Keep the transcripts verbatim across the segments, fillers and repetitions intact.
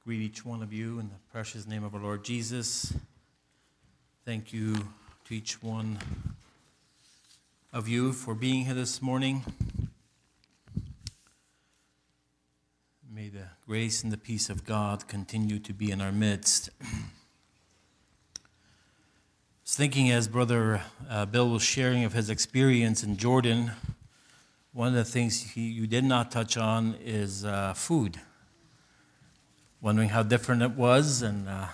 greet each one of you in the precious name of our Lord Jesus. Thank you to each one of you for being here this morning. May the grace and the peace of God continue to be in our midst. I was thinking as Brother uh, Bill was sharing of his experience in Jordan, one of the things he, you did not touch on is uh, food. Wondering how different it was, and uh,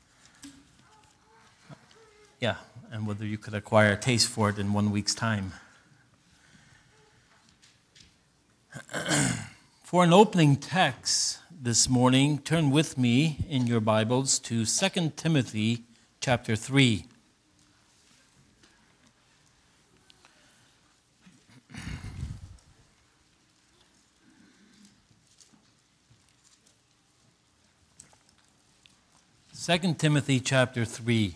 yeah, and whether you could acquire a taste for it in one week's time. For an opening text this morning, turn with me in your Bibles to Second Timothy chapter three. Second Timothy chapter three.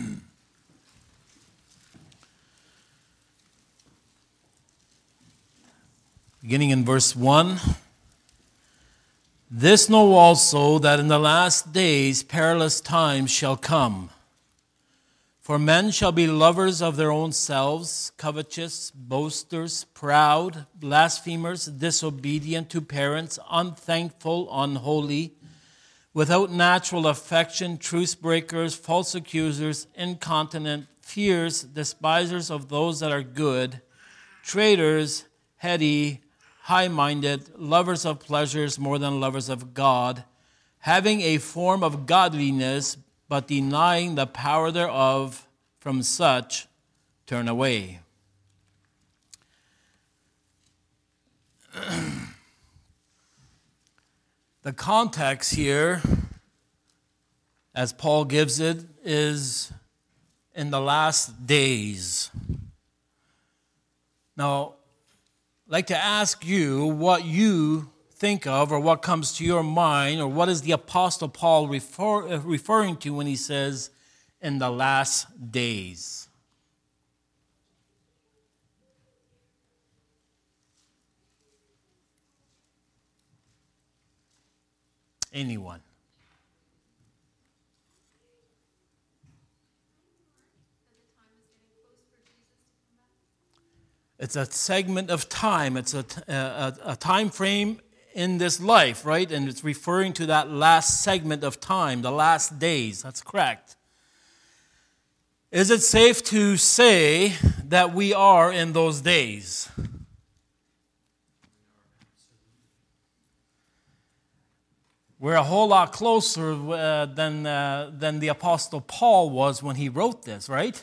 Beginning in verse one. This know also that in the last days perilous times shall come. For men shall be lovers of their own selves, covetous, boasters, proud, blasphemers, disobedient to parents, unthankful, unholy, without natural affection, truce breakers, false accusers, incontinent, fierce, despisers of those that are good, traitors, heady, high-minded, lovers of pleasures more than lovers of God, having a form of godliness, but denying the power thereof. From such turn away. The context here, as Paul gives it, is in the last days. Now, I'd like to ask you what you think of or what comes to your mind, or what is the Apostle Paul refer, referring to when he says, in the last days? Anyone? It's a segment of time. It's a, a, a time frame in this life, right? And it's referring to that last segment of time, the last days. That's correct. Is it safe to say that we are in those days? We're a whole lot closer uh, than, uh, than the Apostle Paul was when he wrote this, right?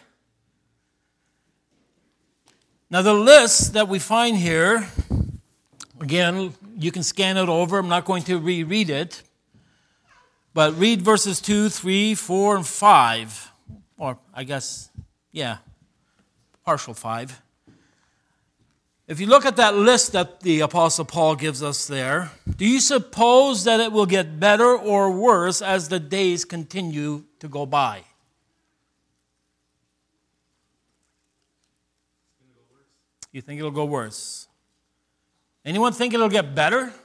Now, the list that we find here, again, you can scan it over. I'm not going to reread it. But read verses two, three, four, and five. Or, I guess, yeah, partial five. If you look at that list that the Apostle Paul gives us there, do you suppose that it will get better or worse as the days continue to go by? You think it'll go worse? Anyone think it'll get better? When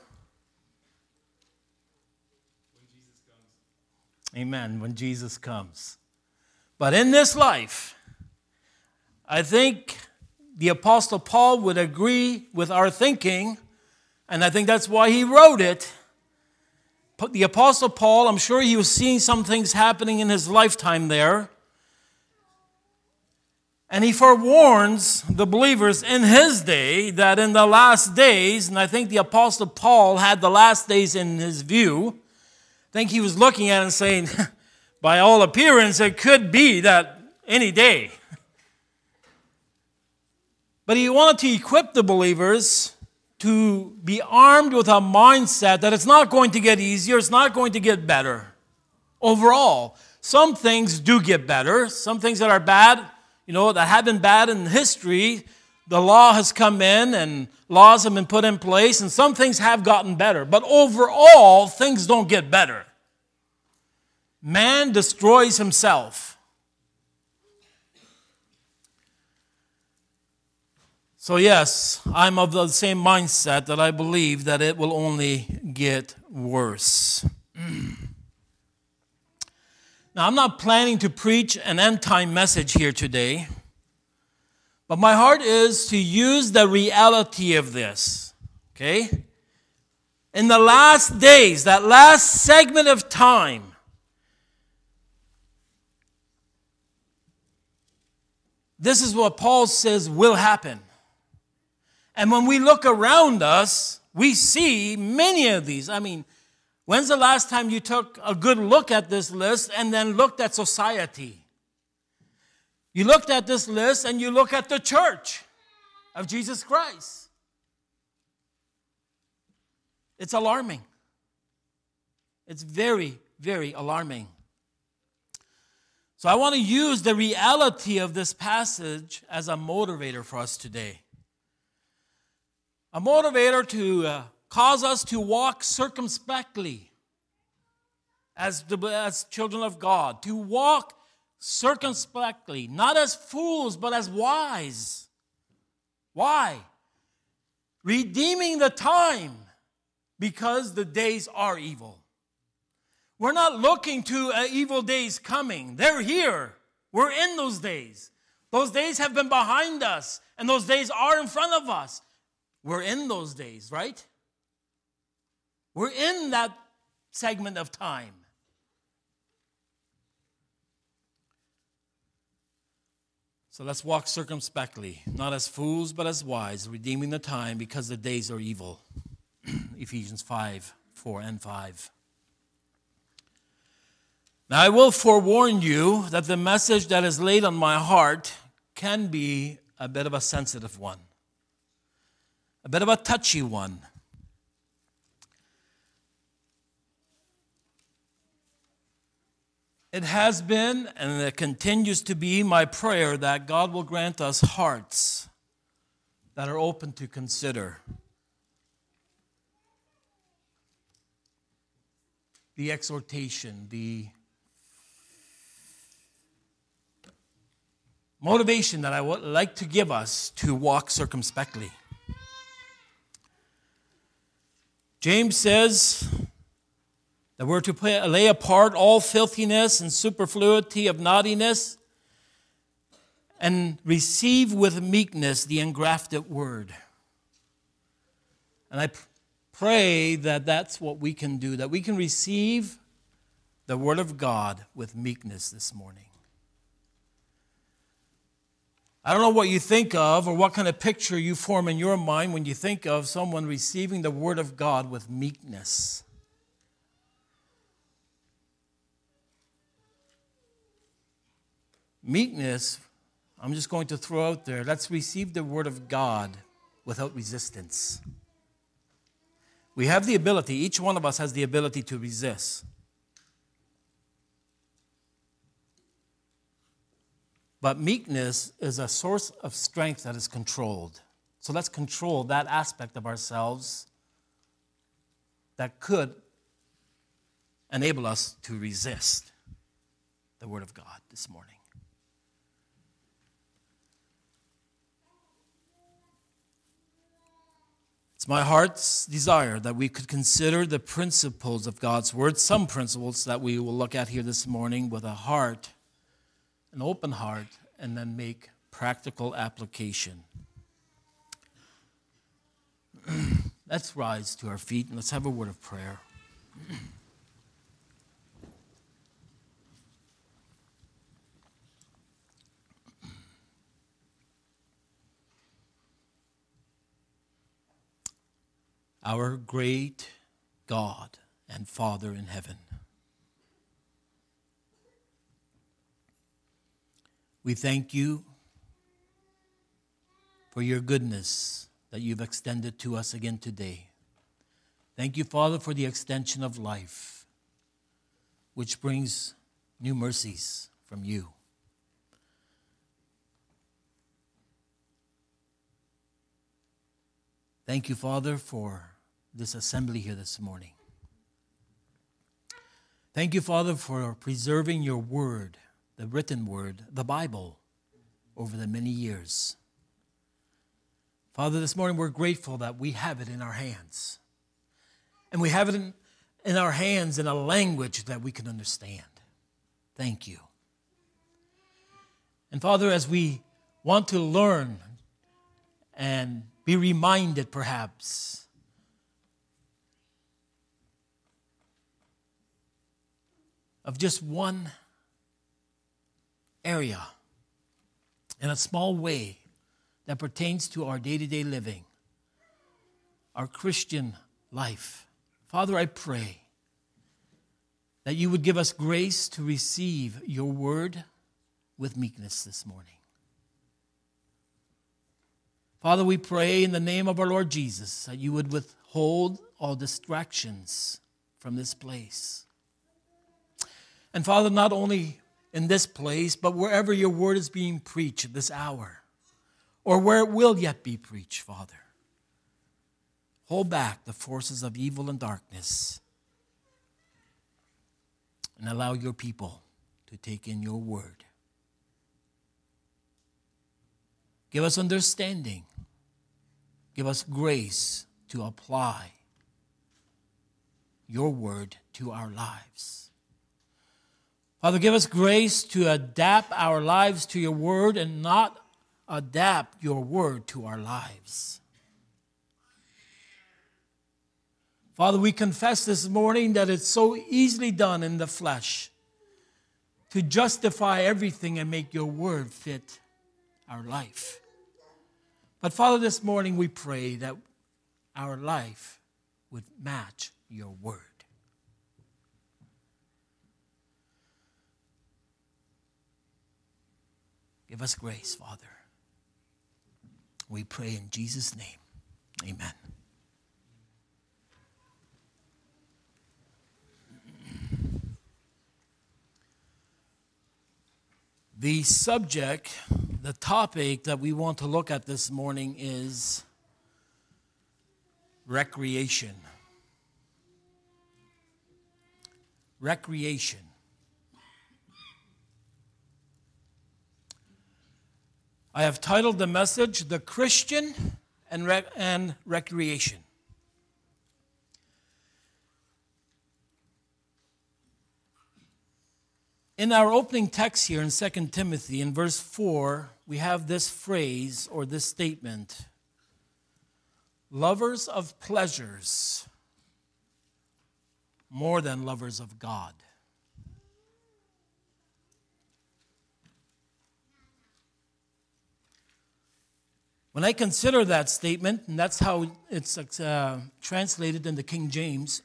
Jesus comes. Amen, when Jesus comes. But in this life, I think the Apostle Paul would agree with our thinking, and I think that's why he wrote it. The Apostle Paul, I'm sure he was seeing some things happening in his lifetime there. And he forewarns the believers in his day that in the last days, and I think the Apostle Paul had the last days in his view, I think he was looking at it and saying, by all appearance, it could be that any day. But he wanted to equip the believers to be armed with a mindset that it's not going to get easier, it's not going to get better. Overall, some things do get better. Some things that are bad, you know, that have been bad in history, the law has come in and laws have been put in place, and some things have gotten better. But overall, things don't get better. Man destroys himself. So yes, I'm of the same mindset that I believe that it will only get worse. Now, I'm not planning to preach an end-time message here today, but my heart is to use the reality of this, okay? In the last days, that last segment of time, this is what Paul says will happen. And when we look around us, we see many of these. I mean, when's the last time you took a good look at this list and then looked at society? You looked at this list and you look at the church of Jesus Christ. It's alarming. It's very, very alarming. So I want to use the reality of this passage as a motivator for us today. A motivator to uh, cause us to walk circumspectly as, the, as children of God. To walk circumspectly, not as fools, but as wise. Why? Redeeming the time, because the days are evil. We're not looking to uh, evil days coming. They're here. We're in those days. Those days have been behind us, and those days are in front of us. We're in those days, right? We're in that segment of time. So let's walk circumspectly, not as fools, but as wise, redeeming the time because the days are evil. Ephesians five, four and five. Now I will forewarn you that the message that is laid on my heart can be a bit of a sensitive one, a bit of a touchy one. It has been and it continues to be my prayer that God will grant us hearts that are open to consider the exhortation, the motivation that I would like to give us to walk circumspectly. James says that we're to play, lay apart all filthiness and superfluity of naughtiness and receive with meekness the engrafted word. And I pr- pray that that's what we can do, that we can receive the word of God with meekness this morning. I don't know what you think of or what kind of picture you form in your mind when you think of someone receiving the word of God with meekness. Meekness, I'm just going to throw out there, let's receive the word of God without resistance. We have the ability, each one of us has the ability to resist. But meekness is a source of strength that is controlled. So let's control that aspect of ourselves that could enable us to resist the word of God this morning. It's my heart's desire that we could consider the principles of God's word, some principles that we will look at here this morning with a heart, an open heart, and then make practical application. Let's rise to our feet and let's have a word of prayer. Our great God and Father in heaven, we thank you for your goodness that you've extended to us again today. Thank you, Father, for the extension of life, which brings new mercies from you. Thank you, Father, for this assembly here this morning. Thank you, Father, for preserving your word, the written word, the Bible, over the many years. Father, this morning we're grateful that we have it in our hands. And we have it in, in our hands in a language that we can understand. Thank you. And Father, as we want to learn and be reminded perhaps of just one area in a small way that pertains to our day-to-day living, our Christian life. Father, I pray that you would give us grace to receive your word with meekness this morning. Father, we pray in the name of our Lord Jesus that you would withhold all distractions from this place. And Father, not only in this place, but wherever your word is being preached at this hour, or where it will yet be preached, Father, hold back the forces of evil and darkness and allow your people to take in your word. Give us understanding. Give us grace to apply your word to our lives. Father, give us grace to adapt our lives to your word and not adapt your word to our lives. Father, we confess this morning that it's so easily done in the flesh to justify everything and make your word fit our life. But Father, this morning we pray that our life would match your word. Give us grace, Father. We pray in Jesus' name. Amen. The subject, the topic that we want to look at this morning is recreation. Recreation. I have titled the message, The Christian and, Rec- and Recreation. In our opening text here in Second Timothy, in verse four, we have this phrase or this statement, lovers of pleasures more than lovers of God. When I consider that statement, and that's how it's uh, translated in the King James,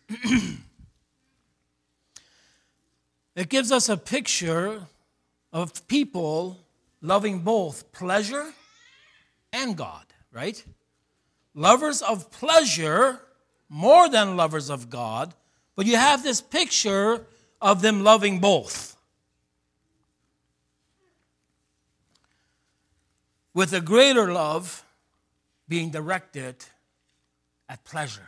it gives us a picture of people loving both pleasure and God, right? Lovers of pleasure more than lovers of God, but you have this picture of them loving both. With a greater love being directed at pleasure.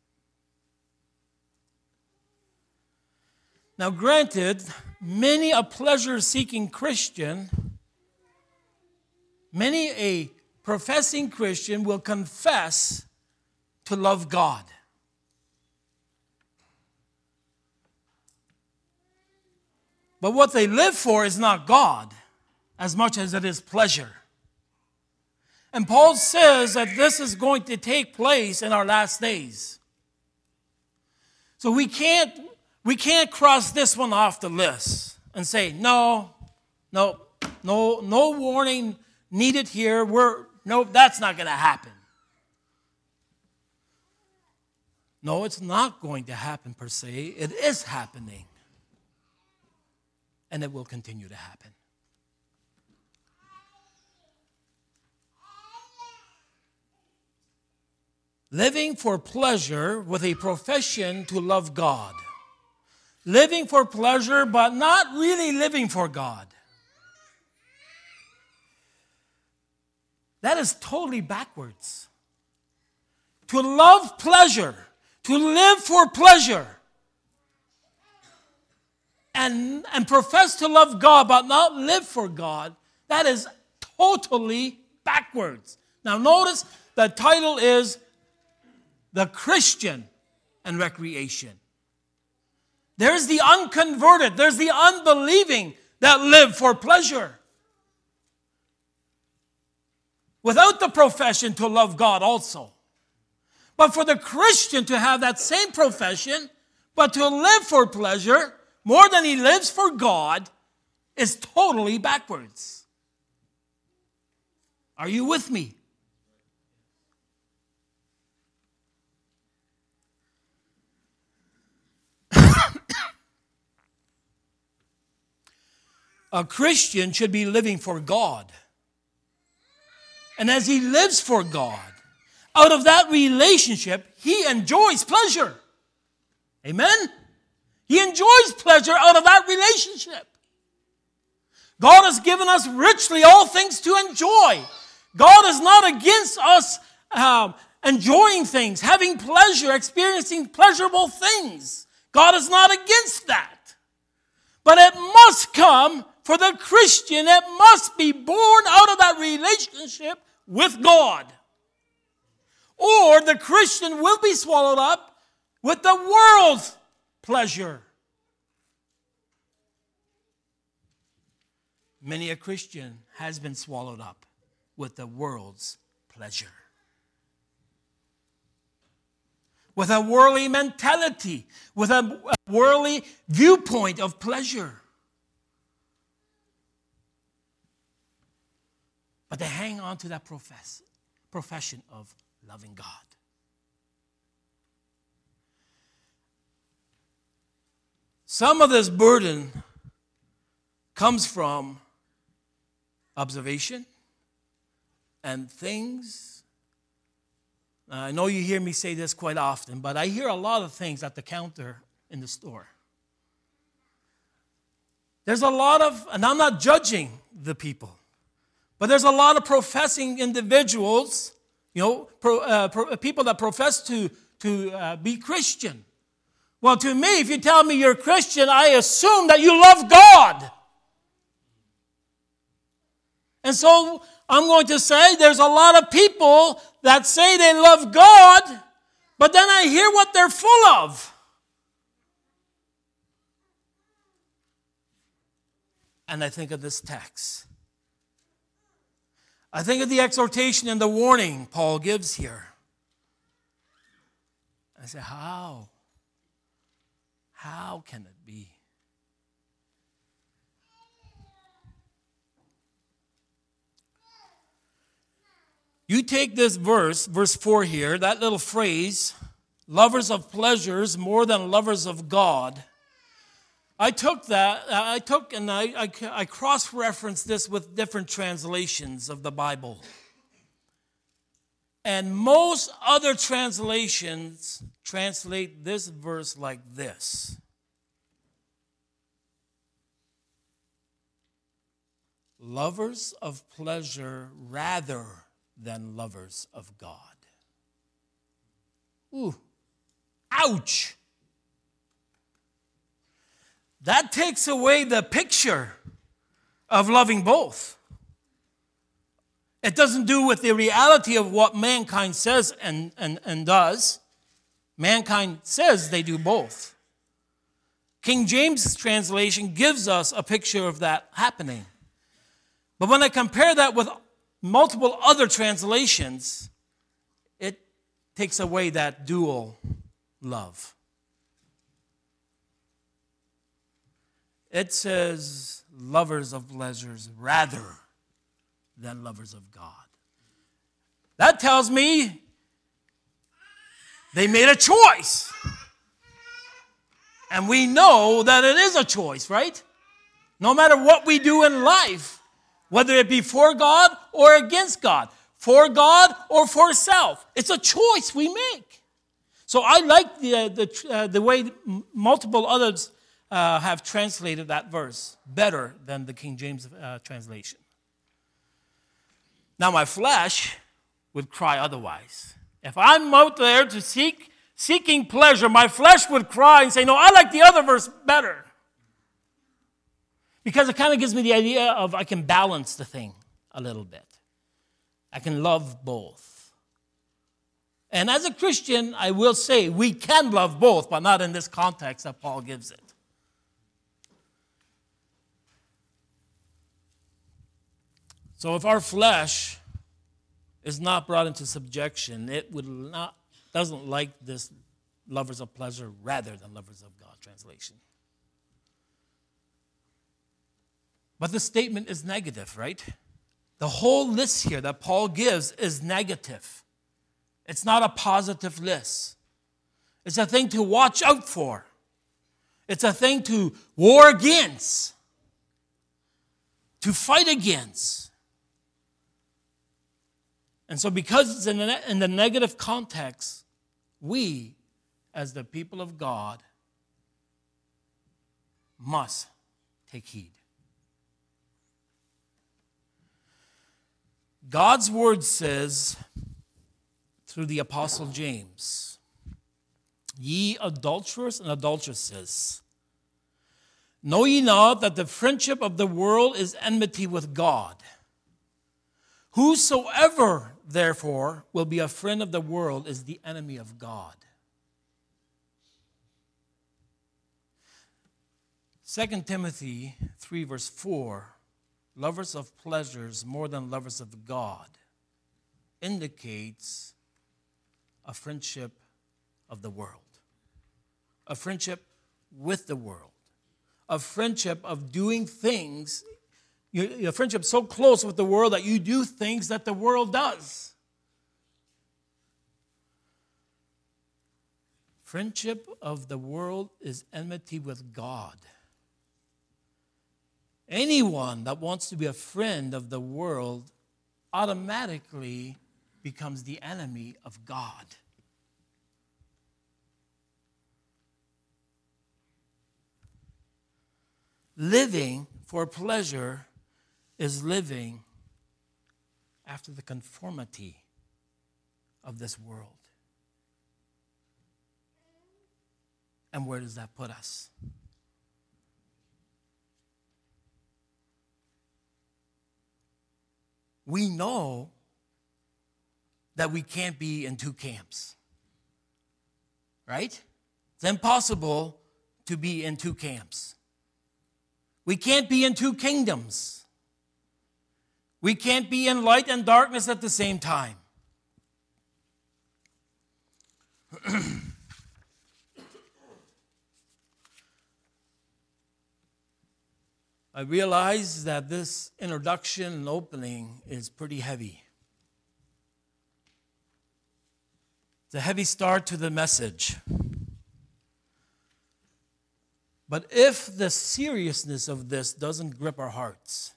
Now, granted, many a pleasure-seeking Christian, many a professing Christian will confess to love God. But what they live for is not God as much as it is pleasure. And Paul says that this is going to take place in our last days. So we can't We can't cross this one off the list and say, no, no, no, no warning needed here. We're, no, that's not going to happen. No, it's not going to happen per se. It is happening. And it will continue to happen. Living for pleasure with a profession to love God. Living for pleasure, but not really living for God. That is totally backwards. To love pleasure, to live for pleasure, and, and profess to love God, but not live for God, that is totally backwards. Now notice the title is The Christian and Recreation. There's the unconverted. There's the unbelieving that live for pleasure, without the profession to love God also. But for the Christian to have that same profession, but to live for pleasure more than he lives for God, is totally backwards. Are you with me? A Christian should be living for God. And as he lives for God, out of that relationship, he enjoys pleasure. Amen? He enjoys pleasure out of that relationship. God has given us richly all things to enjoy. God is not against us um, enjoying things, having pleasure, experiencing pleasurable things. God is not against that. But it must come for the Christian. It must be born out of that relationship with God. Or the Christian will be swallowed up with the world's pleasure. Many a Christian has been swallowed up with the world's pleasure. With a worldly mentality, with a worldly viewpoint of pleasure. But they hang on to that profess, profession of loving God. Some of this burden comes from observation and things. I know you hear me say this quite often, but I hear a lot of things at the counter in the store. There's a lot of, and I'm not judging the people, but there's a lot of professing individuals, you know, pro, uh, pro, people that profess to, to uh, be Christian. Well, to me, if you tell me you're Christian, I assume that you love God. And so I'm going to say there's a lot of people that say they love God, but then I hear what they're full of. And I think of this text. I think of the exhortation and the warning Paul gives here. I say, how? How can it be? You take this verse, verse four here, that little phrase, lovers of pleasures more than lovers of God. I took that, I took and I, I, I cross-referenced this with different translations of the Bible. And most other translations translate this verse like this. Lovers of pleasure rather than lovers of God. Ooh, ouch. That takes away the picture of loving both. It doesn't do with the reality of what mankind says and, and, and does. Mankind says they do both. King James translation gives us a picture of that happening. But when I compare that with multiple other translations, it takes away that dual love. It says lovers of pleasures rather than lovers of God. That tells me they made a choice. And we know that it is a choice, right? No matter what we do in life, whether it be for God or against God, for God or for self. It's a choice we make. So I like the, uh, the, uh, the way multiple others uh, have translated that verse better than the King James uh, translation. Now my flesh would cry otherwise. If I'm out there to seek seeking pleasure, my flesh would cry and say, no, I like the other verse better. Because it kind of gives me the idea of I can balance the thing a little bit. I can love both. And as a Christian, I will say we can love both, but not in this context that Paul gives it. So if our flesh is not brought into subjection, it would not doesn't like this lovers of pleasure rather than lovers of God translation. But the statement is negative, right? The whole list here that Paul gives is negative. It's not a positive list. It's a thing to watch out for. It's a thing to war against, to fight against. And so because it's in the, in the negative context, we, as the people of God, must take heed. God's word says, through the Apostle James, ye adulterers and adulteresses, know ye not that the friendship of the world is enmity with God? Whosoever, therefore, will be a friend of the world is the enemy of God. Second Timothy three, verse four, lovers of pleasures more than lovers of God, indicates a friendship of the world, a friendship with the world, a friendship of doing things, a friendship so close with the world that you do things that the world does. Friendship of the world is enmity with God. Anyone that wants to be a friend of the world automatically becomes the enemy of God. Living for pleasure is living after the conformity of this world. And where does that put us? We know that we can't be in two camps, right? It's impossible to be in two camps. We can't be in two kingdoms. We can't be in light and darkness at the same time. I realize that this introduction and opening is pretty heavy. It's a heavy start to the message. But if the seriousness of this doesn't grip our hearts,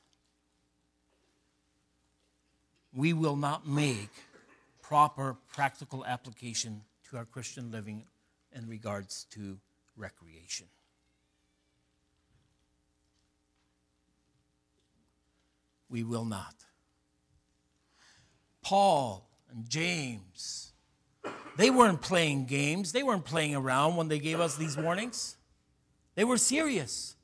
we will not make proper practical application to our Christian living in regards to recreation. We will not. Paul and James, they weren't playing games. They weren't playing around when they gave us these warnings. They were serious.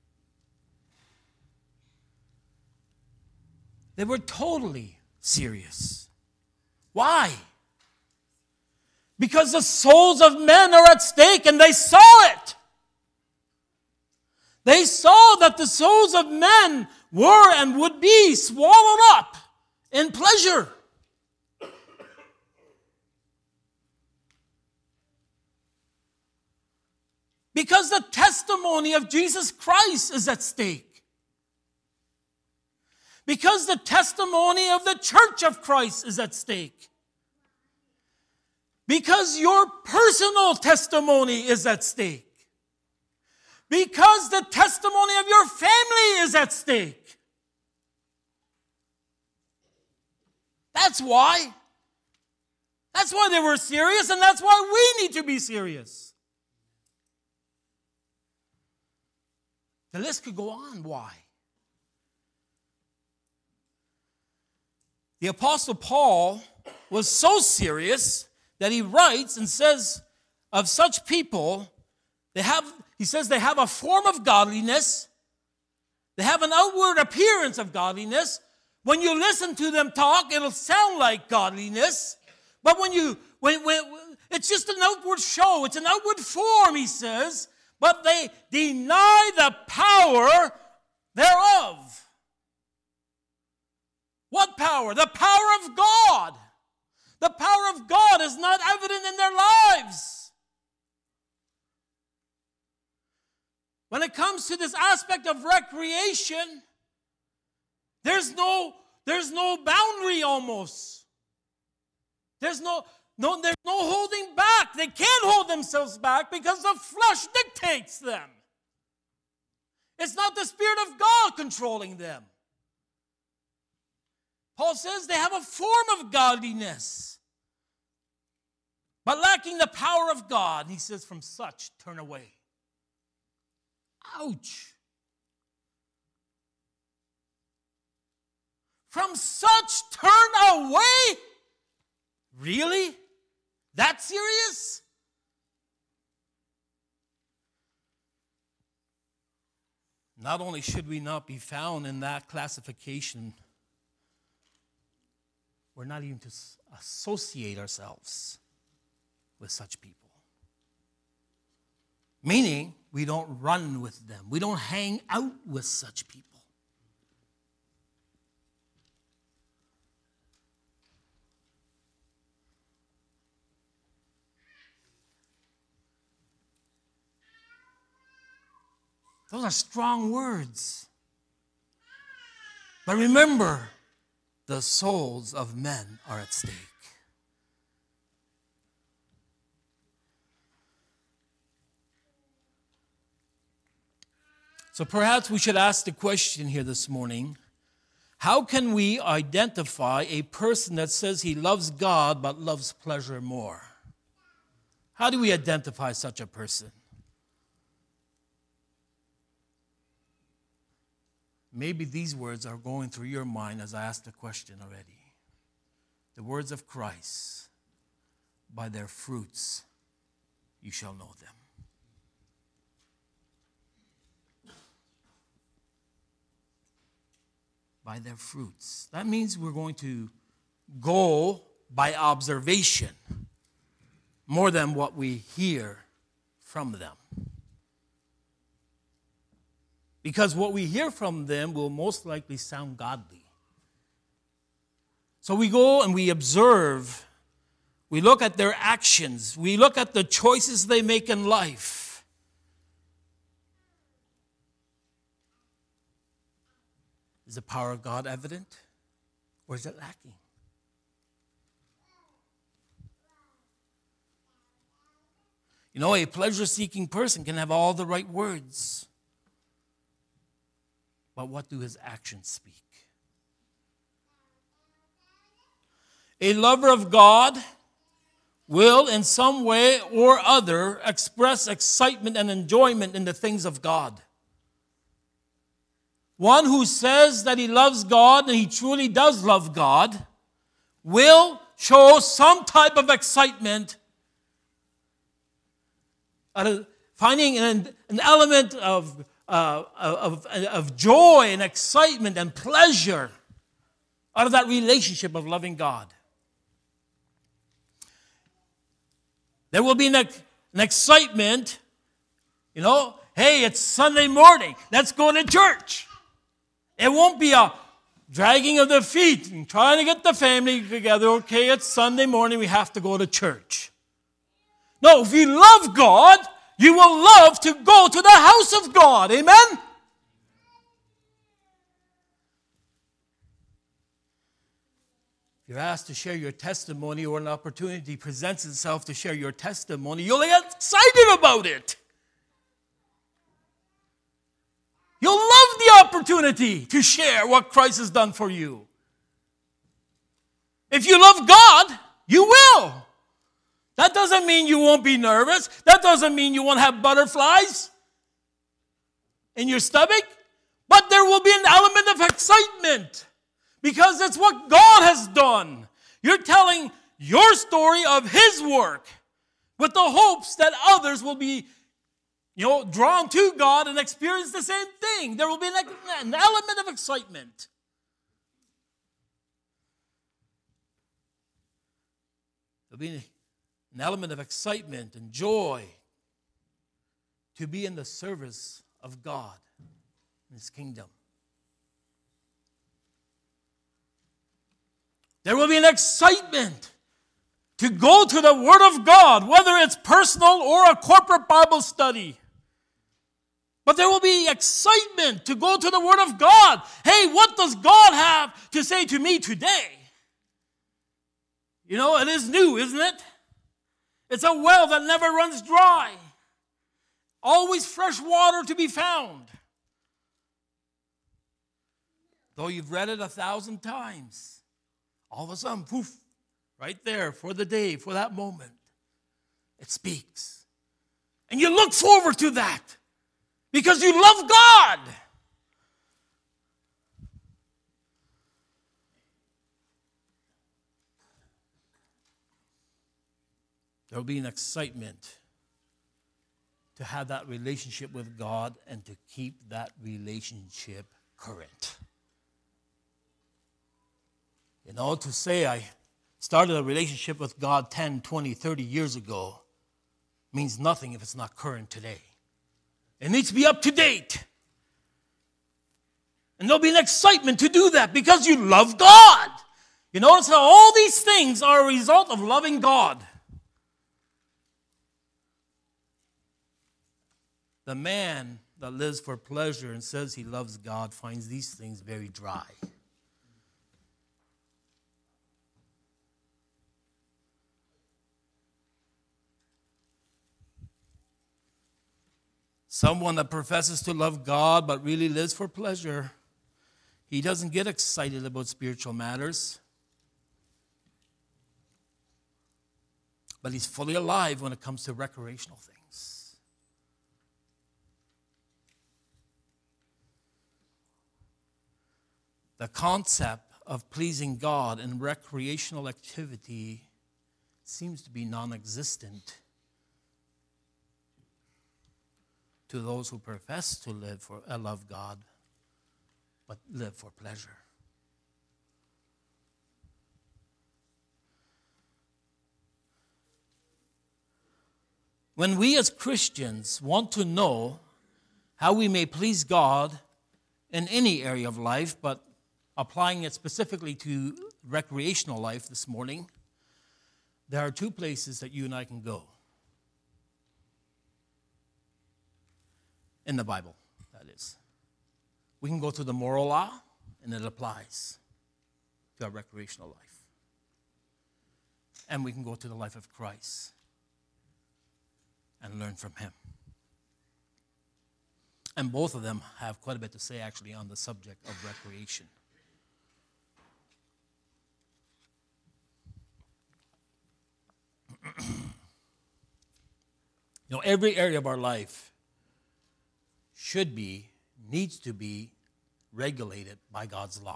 They were totally serious. Why? Because the souls of men are at stake, and they saw it. They saw that the souls of men were and would be swallowed up in pleasure. Because the testimony of Jesus Christ is at stake. Because the testimony of the church of Christ is at stake. Because your personal testimony is at stake. Because the testimony of your family is at stake. That's why. That's why they were serious, and that's why we need to be serious. The list could go on. Why? The Apostle Paul was so serious that he writes and says of such people, they have, he says they have a form of godliness. They have an outward appearance of godliness. When you listen to them talk, it'll sound like godliness. But when you, when, when it's just an outward show. It's an outward form, he says. But they deny the power thereof. power? The power of God. The power of God is not evident in their lives. When it comes to this aspect of recreation, there's no, there's no boundary almost. There's no, no, there's no holding back. They can't hold themselves back because the flesh dictates them. It's not the Spirit of God controlling them. Paul says they have a form of godliness, but lacking the power of God. He says, from such turn away. Ouch. From such turn away? Really? That serious? Not only should we not be found in that classification, we're not even to associate ourselves with such people. Meaning, we don't run with them. We don't hang out with such people. Those are strong words. But remember, the souls of men are at stake. So perhaps we should ask the question here this morning, how can we identify a person that says he loves God but loves pleasure more? How do we identify such a person? Maybe these words are going through your mind as I asked the question already. The words of Christ, by their fruits you shall know them. By their fruits. That means we're going to go by observation more than what we hear from them. Because what we hear from them will most likely sound godly. So we go and we observe. We look at their actions. We look at the choices they make in life. Is the power of God evident? Or is it lacking? You know, a pleasure-seeking person can have all the right words. But what do his actions speak? A lover of God will in some way or other express excitement and enjoyment in the things of God. One who says that he loves God and he truly does love God will show some type of excitement, finding an, an element of Uh, of, of joy and excitement and pleasure out of that relationship of loving God. There will be an, an excitement, you know, hey, it's Sunday morning, let's go to church. It won't be a dragging of the feet and trying to get the family together. Okay, it's Sunday morning, we have to go to church. No, if you love God, you will love to go to the house of God. Amen? If you're asked to share your testimony or an opportunity presents itself to share your testimony, you'll get excited about it. You'll love the opportunity to share what Christ has done for you. If you love God, you will. That doesn't mean you won't be nervous. That doesn't mean you won't have butterflies in your stomach. But there will be an element of excitement because that's what God has done. You're telling your story of His work with the hopes that others will be, you know, drawn to God and experience the same thing. There will be an, an element of excitement. There'll be an element of excitement and joy to be in the service of God and His kingdom. There will be an excitement to go to the Word of God, whether it's personal or a corporate Bible study. But there will be excitement to go to the Word of God. Hey, what does God have to say to me today? You know, it is new, isn't it? It's a well that never runs dry. Always fresh water to be found. Though you've read it a thousand times, all of a sudden, poof, right there for the day, for that moment, it speaks. And you look forward to that because you love God. There will be an excitement to have that relationship with God and to keep that relationship current. You know, to say I started a relationship with God ten, twenty, thirty years ago means nothing if it's not current today. It needs to be up to date. And there'll be an excitement to do that because you love God. You notice how all these things are a result of loving God. The man that lives for pleasure and says he loves God finds these things very dry. Someone that professes to love God but really lives for pleasure, he doesn't get excited about spiritual matters. But he's fully alive when it comes to recreational things. The concept of pleasing God in recreational activity seems to be non-existent to those who profess to live for, uh, love God, but live for pleasure. When we as Christians want to know how we may please God in any area of life, but applying it specifically to recreational life this morning, there are two places that you and I can go. In the Bible, that is. We can go to the moral law, and it applies to our recreational life. And we can go to the life of Christ and learn from him. And both of them have quite a bit to say, actually, on the subject of recreation. You know, every area of our life should be, needs to be regulated by God's law.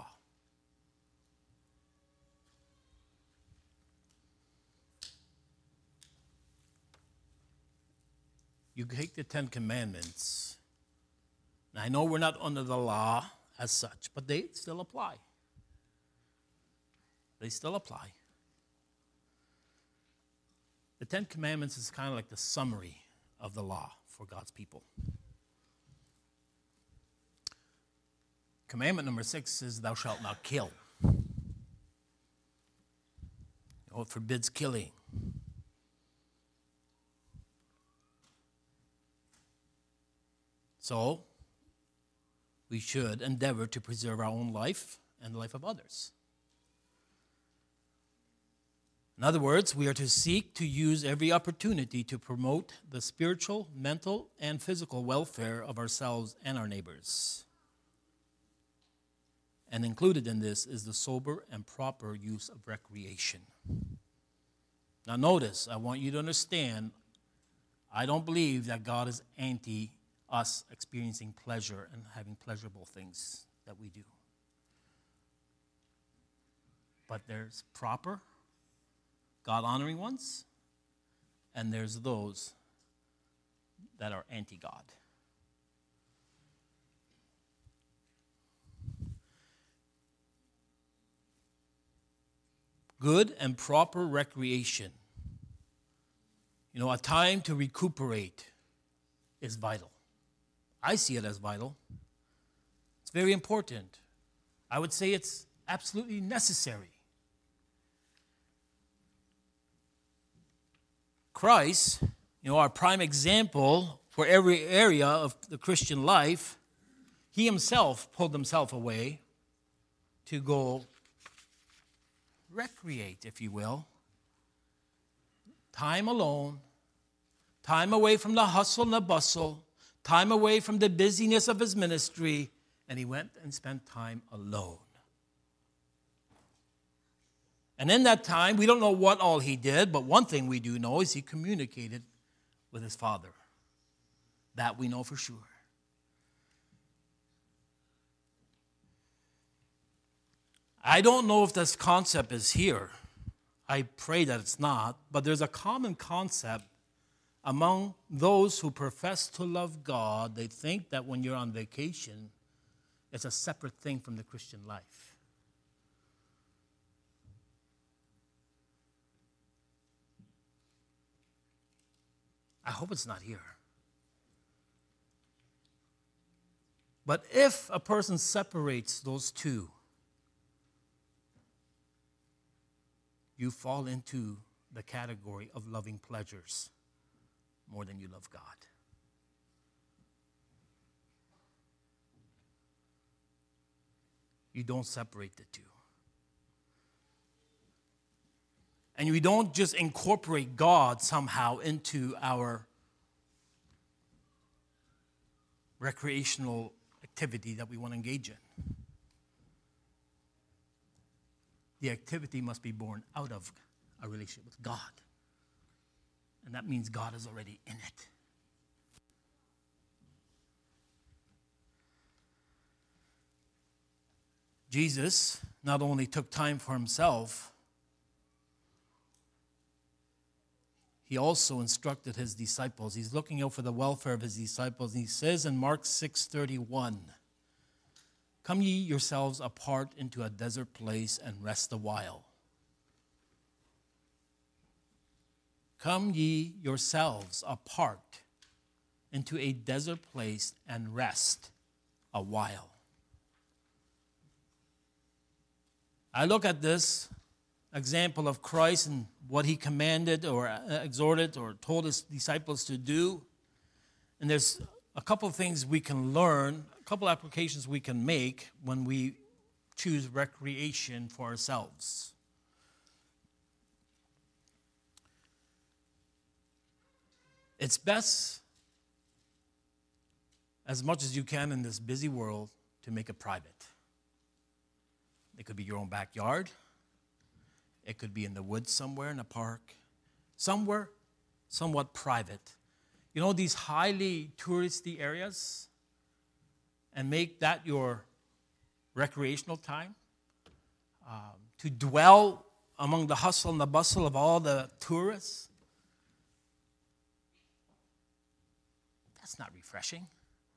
You take the Ten Commandments, and I know we're not under the law as such, but they still apply. They still apply. The Ten Commandments is kind of like the summary of the law for God's people. Commandment number six is, thou shalt not kill. You know, it forbids killing. So, we should endeavor to preserve our own life and the life of others. In other words, we are to seek to use every opportunity to promote the spiritual, mental, and physical welfare of ourselves and our neighbors. And included in this is the sober and proper use of recreation. Now notice, I want you to understand, I don't believe that God is anti us experiencing pleasure and having pleasurable things that we do. But there's proper, God-honoring ones, and there's those that are anti-God. Good and proper recreation, you know, a time to recuperate is vital. I see it as vital. It's very important. I would say it's absolutely necessary. Christ, you know, our prime example for every area of the Christian life, he himself pulled himself away to go recreate, if you will. Time alone, time away from the hustle and the bustle, time away from the busyness of his ministry, and he went and spent time alone. And in that time, we don't know what all he did, but one thing we do know is he communicated with his Father. That we know for sure. I don't know if this concept is here. I pray that it's not, but there's a common concept among those who profess to love God. They think that when you're on vacation, it's a separate thing from the Christian life. I hope it's not here. But if a person separates those two, you fall into the category of loving pleasures more than you love God. You don't separate the two. And we don't just incorporate God somehow into our recreational activity that we want to engage in. The activity must be born out of a relationship with God. And that means God is already in it. Jesus not only took time for himself, he also instructed his disciples. He's looking out for the welfare of his disciples. And he says in Mark six thirty-one, "Come ye yourselves apart into a desert place and rest a while." Come ye yourselves apart into a desert place and rest a while. I look at this example of Christ and what he commanded or exhorted or told his disciples to do. And there's a couple of things we can learn, a couple of applications we can make when we choose recreation for ourselves. It's best, as much as you can in this busy world, to make it private. It could be your own backyard. It could be in the woods somewhere, in a park. Somewhere somewhat private. You know, these highly touristy areas, and make that your recreational time. Um, to dwell among the hustle and the bustle of all the tourists. That's not refreshing.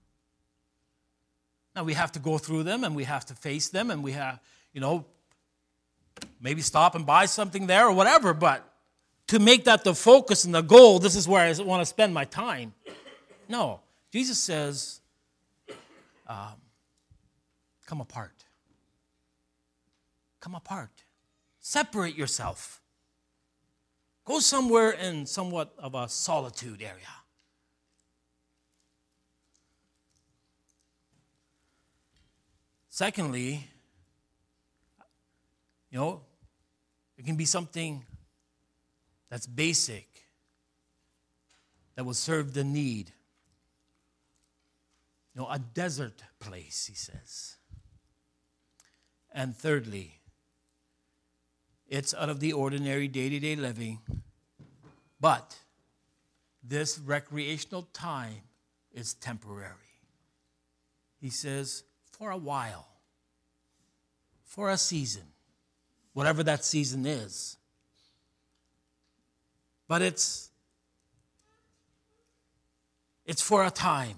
Now, we have to go through them, and we have to face them, and we have, you know, maybe stop and buy something there or whatever, but to make that the focus and the goal, this is where I want to spend my time. No. Jesus says, um, come apart. Come apart. Separate yourself. Go somewhere in somewhat of a solitude area. Secondly, you know, it can be something that's basic, that will serve the need. You know, a desert place, he says. And thirdly, it's out of the ordinary day-to-day living, but this recreational time is temporary. He says, for a while, for a season, whatever that season is. But it's it's for a time.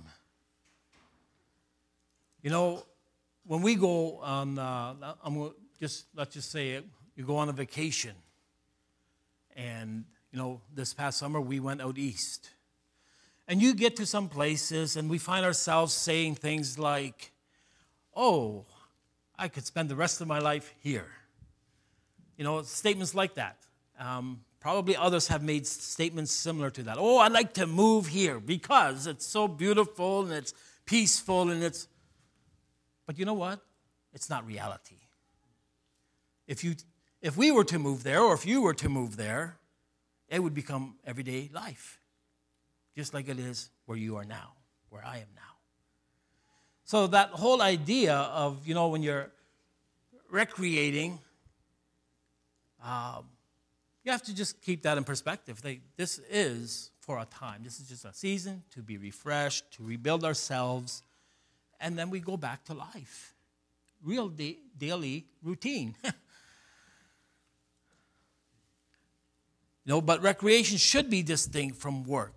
You know, when we go on, uh, I'm just let's just say it, you go on a vacation, and you know, this past summer we went out east, and you get to some places, and we find ourselves saying things like, "Oh, I could spend the rest of my life here." You know, statements like that. Um, probably others have made statements similar to that. Oh, I'd like to move here because it's so beautiful and it's peaceful and it's... But you know what? It's not reality. If you, if we were to move there, or if you were to move there, it would become everyday life, just like it is where you are now, where I am now. So that whole idea of, you know, when you're recreating, um, you have to just keep that in perspective. They, this is for a time. This is just a season to be refreshed, to rebuild ourselves, and then we go back to life. Real da- daily routine. you know, but recreation should be distinct from work.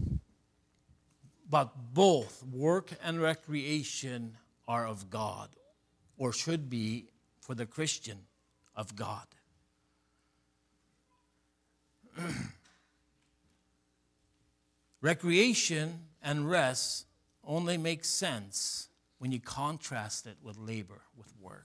But both work and recreation are of God, or should be for the Christian of God. Recreation and rest only makes sense when you contrast it with labor, with work.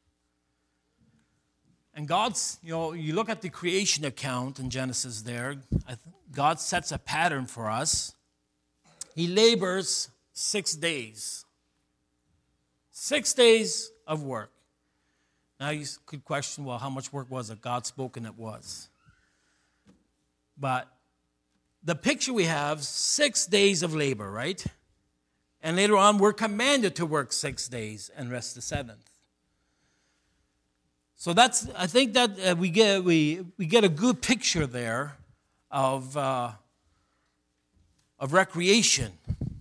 And God's, you know, you look at the creation account in Genesis there, God sets a pattern for us. He labors six days. Six days of work. Now you could question, well, how much work was it? God spoken it was. But the picture we have, six days of labor, right? And later on, we're commanded to work six days and rest the seventh. So that's, I think that uh, we get we we get a good picture there of uh, of recreation.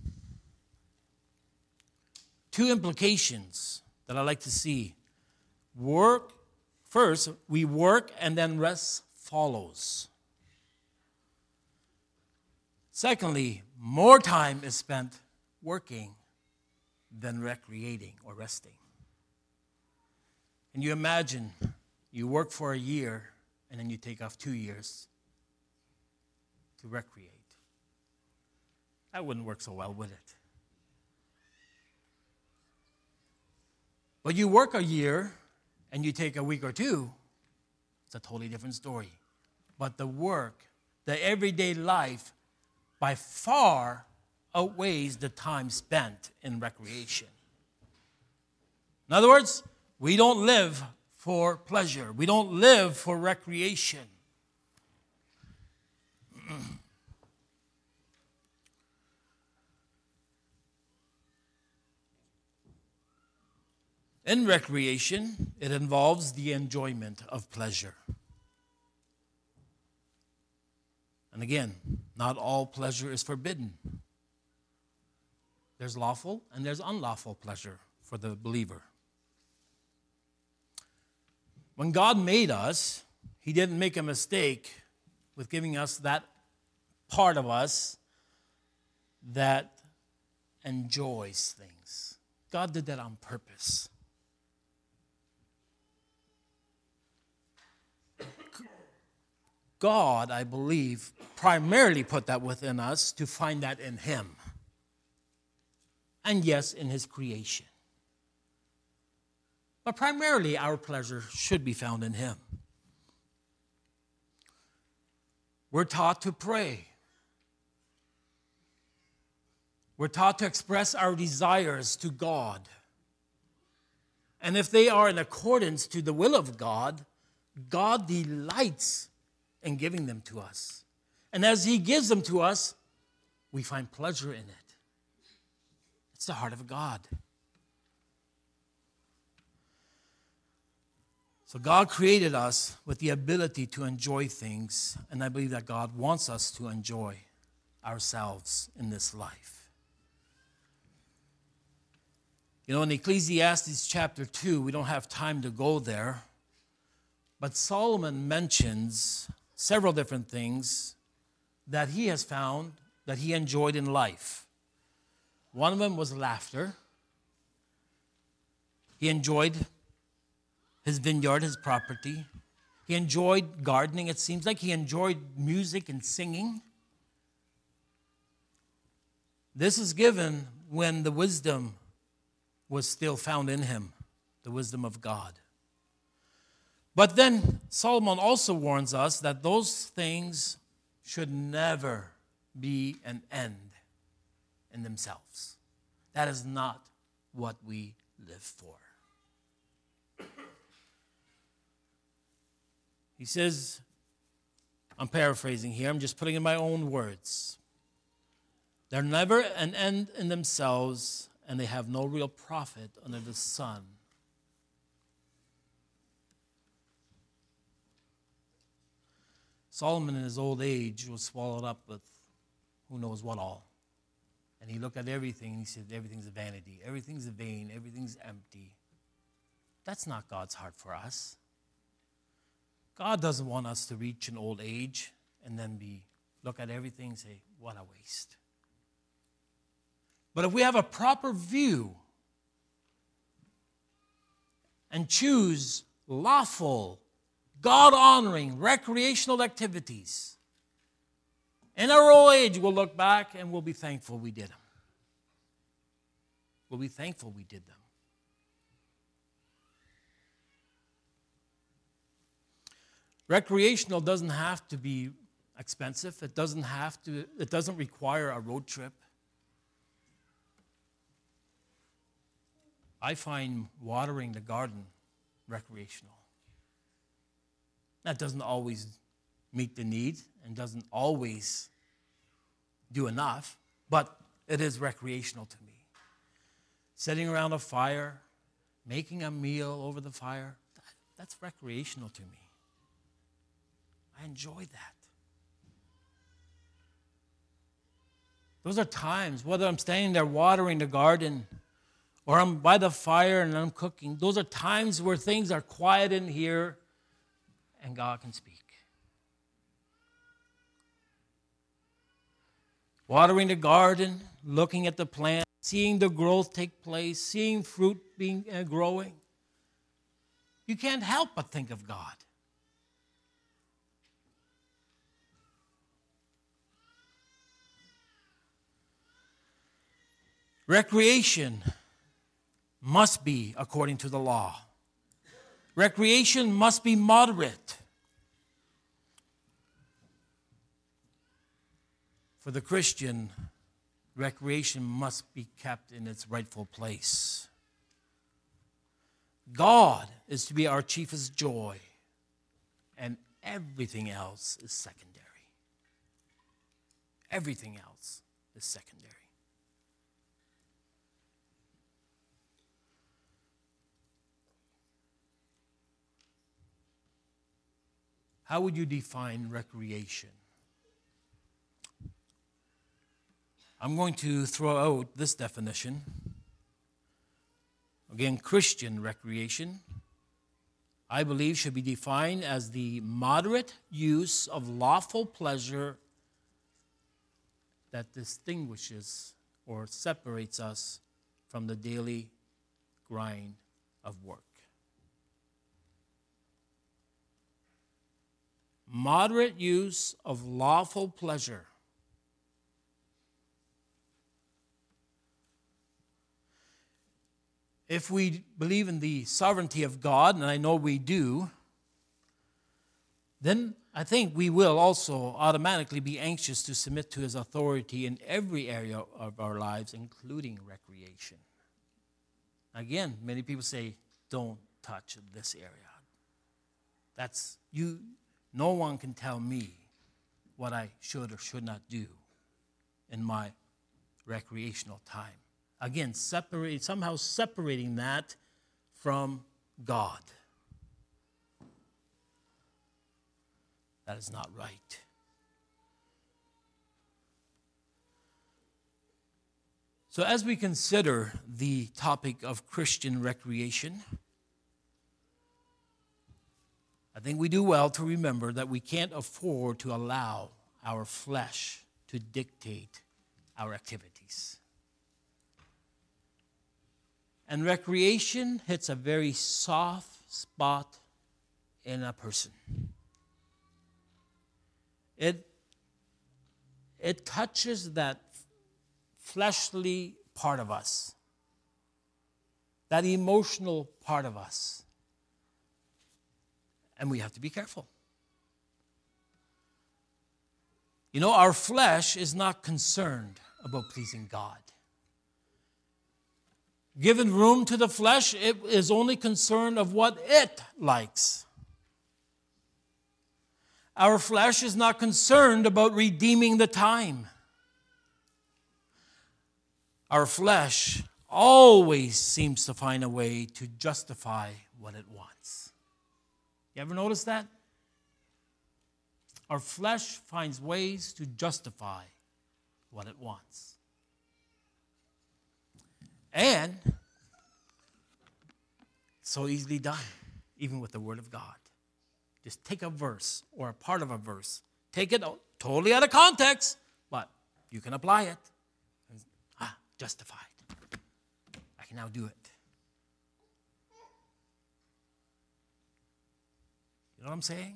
Two implications that I like to see. Work, first, we work and then rest follows. Secondly, more time is spent working than recreating or resting. And you imagine you work for a year and then you take off two years to recreate. That wouldn't work so well, would it? But you work a year and you take a week or two, it's a totally different story. But the work, the everyday life, by far outweighs the time spent in recreation. In other words, we don't live for pleasure. We don't live for recreation. In recreation, it involves the enjoyment of pleasure. And again, not all pleasure is forbidden. There's lawful and there's unlawful pleasure for the believer. When God made us, He didn't make a mistake with giving us that part of us that enjoys things. God did that on purpose. God, I believe, primarily put that within us to find that in Him. And yes, in His creation. But primarily, our pleasure should be found in Him. We're taught to pray. We're taught to express our desires to God. And if they are in accordance to the will of God, God delights in giving them to us. And as He gives them to us, we find pleasure in it. It's the heart of God. So God created us with the ability to enjoy things, and I believe that God wants us to enjoy ourselves in this life. You know, in Ecclesiastes chapter two, we don't have time to go there, but Solomon mentions several different things that he has found that he enjoyed in life. One of them was laughter. He enjoyed his vineyard, his property. He enjoyed gardening, it seems like. He enjoyed music and singing. This is given when the wisdom was still found in him, the wisdom of God. But then Solomon also warns us that those things should never be an end in themselves. That is not what we live for. He says, I'm paraphrasing here, I'm just putting in my own words. They're never an end in themselves, and they have no real profit under the sun. Solomon in his old age was swallowed up with who knows what all. And he looked at everything and he said, everything's a vanity, everything's a vain, everything's empty. That's not God's heart for us. God doesn't want us to reach an old age and then be look at everything and say, what a waste. But if we have a proper view and choose lawful, God-honoring, recreational activities, in our old age, we'll look back and we'll be thankful we did them. We'll be thankful we did them. Recreational doesn't have to be expensive. It doesn't have to, it doesn't require a road trip. I find watering the garden recreational. That doesn't always meet the need and doesn't always do enough, but it is recreational to me. Sitting around a fire, making a meal over the fire, that, that's recreational to me. I enjoy that. Those are times, whether I'm standing there watering the garden or I'm by the fire and I'm cooking, those are times where things are quiet in here and God can speak. Watering the garden, looking at the plant, seeing the growth take place, seeing fruit being uh, growing. You can't help but think of God. Recreation must be according to the law. Recreation must be moderate. For the Christian, recreation must be kept in its rightful place. God is to be our chiefest joy, and everything else is secondary. Everything else is secondary. How would you define recreation? I'm going to throw out this definition. Again, Christian recreation, I believe, should be defined as the moderate use of lawful pleasure that distinguishes or separates us from the daily grind of work. Moderate use of lawful pleasure. If we believe in the sovereignty of God, and I know we do, then I think we will also automatically be anxious to submit to His authority in every area of our lives, including recreation. Again, many people say, don't touch this area. That's, you, no one can tell me what I should or should not do in my recreational time. Again, separate, somehow separating that from God. That is not right. So as we consider the topic of Christian recreation, I think we do well to remember that we can't afford to allow our flesh to dictate our activities. And recreation hits a very soft spot in a person. It, it touches that fleshly part of us, that emotional part of us. And we have to be careful. You know, our flesh is not concerned about pleasing God. Given room to the flesh, it is only concerned of what it likes. Our flesh is not concerned about redeeming the time. Our flesh always seems to find a way to justify what it wants. You ever notice that? Our flesh finds ways to justify what it wants. And so easily done, even with the Word of God. Just take a verse or a part of a verse, take it out, totally out of context, but you can apply it. And, ah, justified. I can now do it. You know what I'm saying?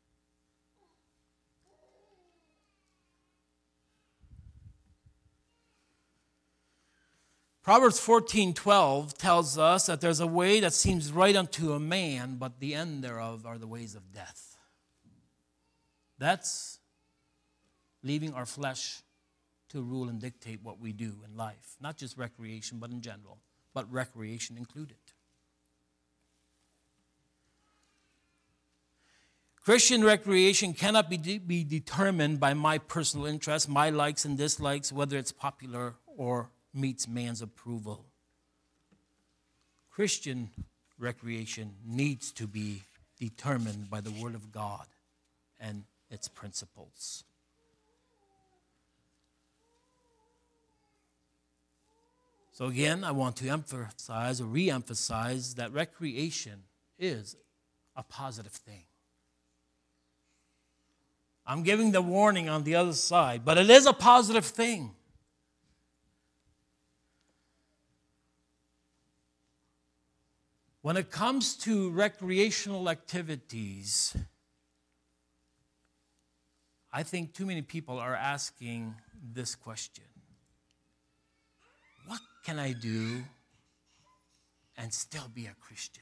Proverbs fourteen twelve tells us that there's a way that seems right unto a man, but the end thereof are the ways of death. That's leaving our flesh to rule and dictate what we do in life. Not just recreation, but in general, but recreation included. Christian recreation cannot be, de- be determined by my personal interests, my likes and dislikes, whether it's popular or meets man's approval. Christian recreation needs to be determined by the Word of God and its principles. So again, I want to emphasize or re-emphasize that recreation is a positive thing. I'm giving the warning on the other side, but it is a positive thing. When it comes to recreational activities, I think too many people are asking this question. What can I do and still be a Christian?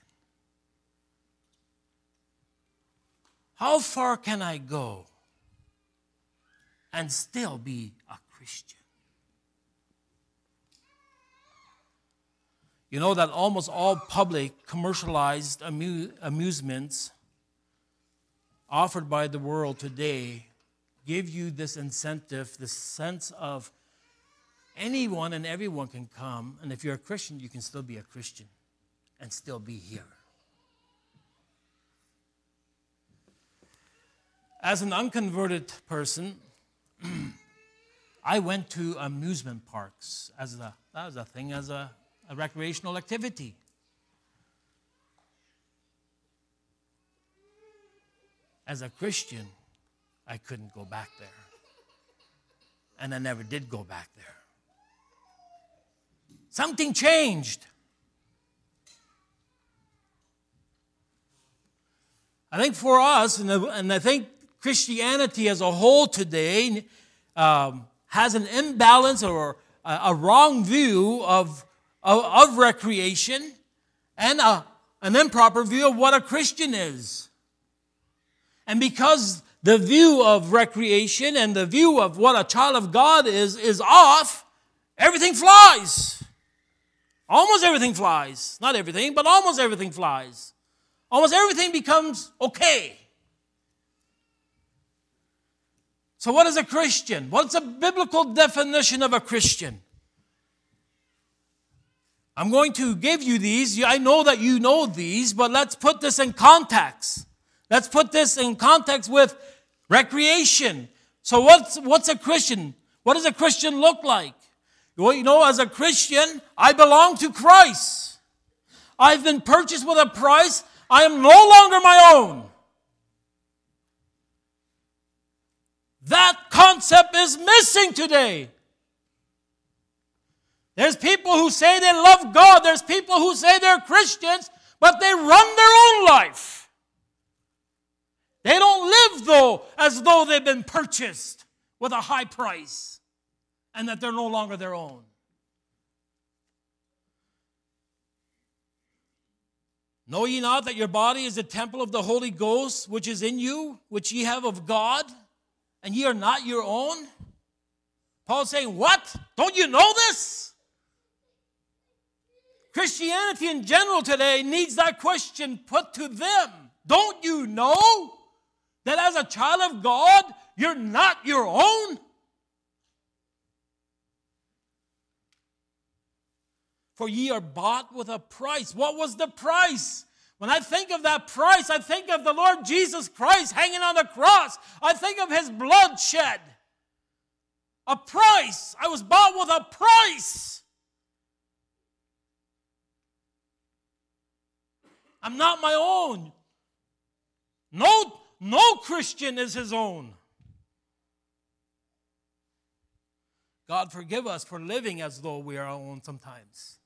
How far can I go and still be a Christian? You know that almost all public commercialized amu- amusements offered by the world today give you this incentive, this sense of anyone and everyone can come, and if you're a Christian, you can still be a Christian and still be here. As an unconverted person, I went to amusement parks as a that was a thing as a, a recreational activity. As a Christian, I couldn't go back there. And I never did go back there. Something changed. I think for us, and I think Christianity as a whole today um, has an imbalance or a, a wrong view of, of, of recreation and a, an improper view of what a Christian is. And because the view of recreation and the view of what a child of God is is off, everything flies. Almost everything flies. Not everything, but almost everything flies. Almost everything becomes okay. So what is a Christian? What's a biblical definition of a Christian? I'm going to give you these. I know that you know these, but let's put this in context. Let's put this in context with recreation. So what's, what's a Christian? What does a Christian look like? Well, you know, as a Christian, I belong to Christ. I've been purchased with a price. I am no longer my own. That concept is missing today. There's people who say they love God. There's people who say they're Christians, but they run their own life. They don't live, though, as though they've been purchased with a high price and that they're no longer their own. Know ye not that your body is the temple of the Holy Ghost, which is in you, which ye have of God, and ye are not your own? Paul's saying, what? Don't you know this? Christianity in general today needs that question put to them. Don't you know that as a child of God, you're not your own? For ye are bought with a price. What was the price? When I think of that price, I think of the Lord Jesus Christ hanging on the cross. I think of his blood shed. A price. I was bought with a price. I'm not my own. No, no Christian is his own. God forgive us for living as though we are our own sometimes.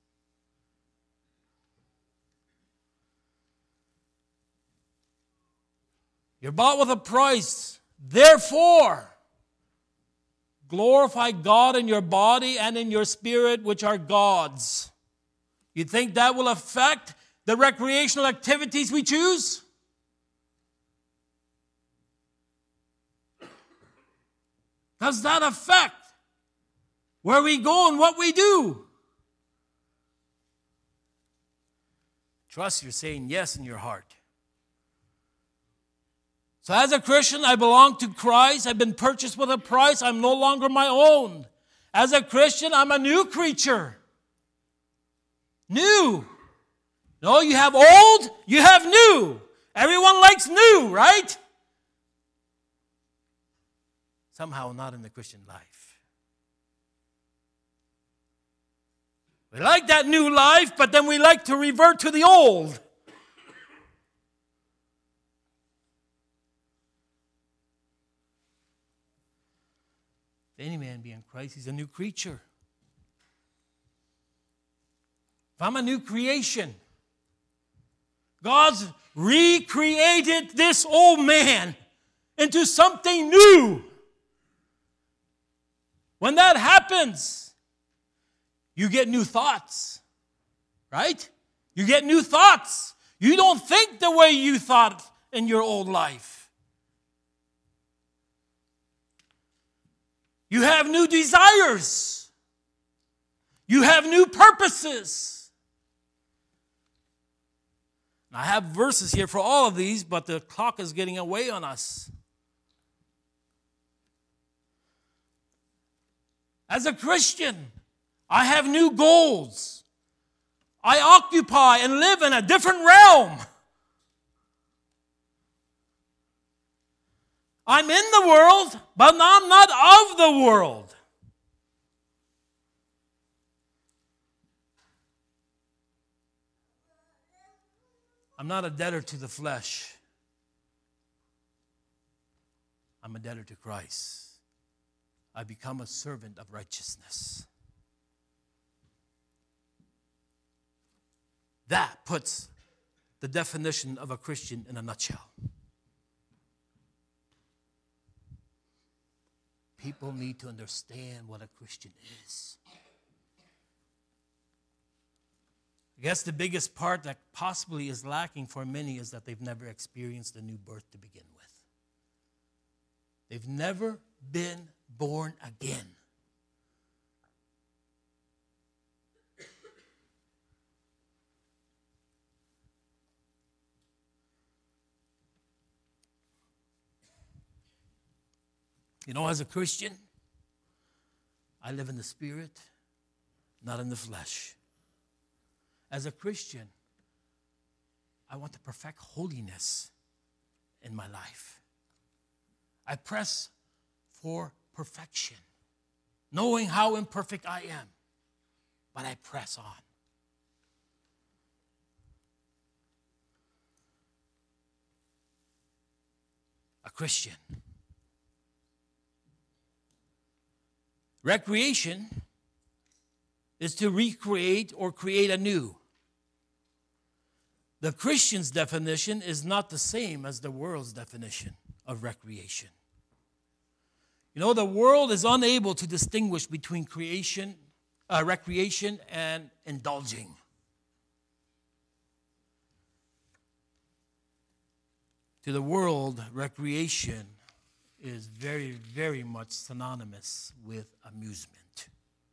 You're bought with a price. Therefore, glorify God in your body and in your spirit, which are God's. You think that will affect the recreational activities we choose? Does that affect where we go and what we do? Trust you're saying yes in your heart. So as a Christian, I belong to Christ. I've been purchased with a price. I'm no longer my own. As a Christian, I'm a new creature. New. No, you have old, you have new. Everyone likes new, right? Somehow not in the Christian life. We like that new life, but then we like to revert to the old. If any man be in Christ, he's a new creature. If I'm a new creation, God's recreated this old man into something new. When that happens, you get new thoughts, right? You get new thoughts. You don't think the way you thought in your old life. You have new desires. You have new purposes. I have verses here for all of these, but the clock is getting away on us. As a Christian, I have new goals. I occupy and live in a different realm. I'm in the world, but I'm not of the world. I'm not a debtor to the flesh. I'm a debtor to Christ. I become a servant of righteousness. That puts the definition of a Christian in a nutshell. People need to understand what a Christian is. I guess the biggest part that possibly is lacking for many is that they've never experienced a new birth to begin with. They've never been born again. You know, as a Christian, I live in the Spirit, not in the flesh. As a Christian, I want to perfect holiness in my life. I press for perfection, knowing how imperfect I am, but I press on. A Christian. Recreation is to recreate or create anew. The Christian's definition is not the same as the world's definition of recreation. You know, the world is unable to distinguish between creation, uh, recreation and indulging. To the world, recreation is very, very much synonymous with amusement.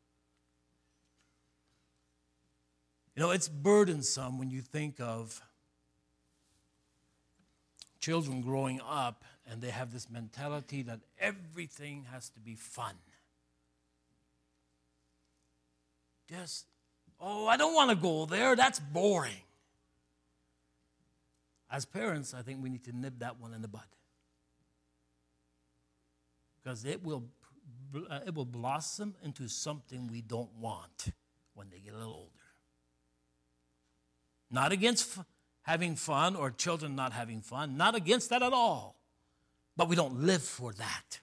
You know, it's burdensome when you think of children growing up and they have this mentality that everything has to be fun. Just, oh, I don't want to go there. That's boring. As parents, I think we need to nib that one in the bud. Because it will, it will blossom into something we don't want when they get a little older. Not against f- having fun or children not having fun. Not against that at all. But we don't live for that.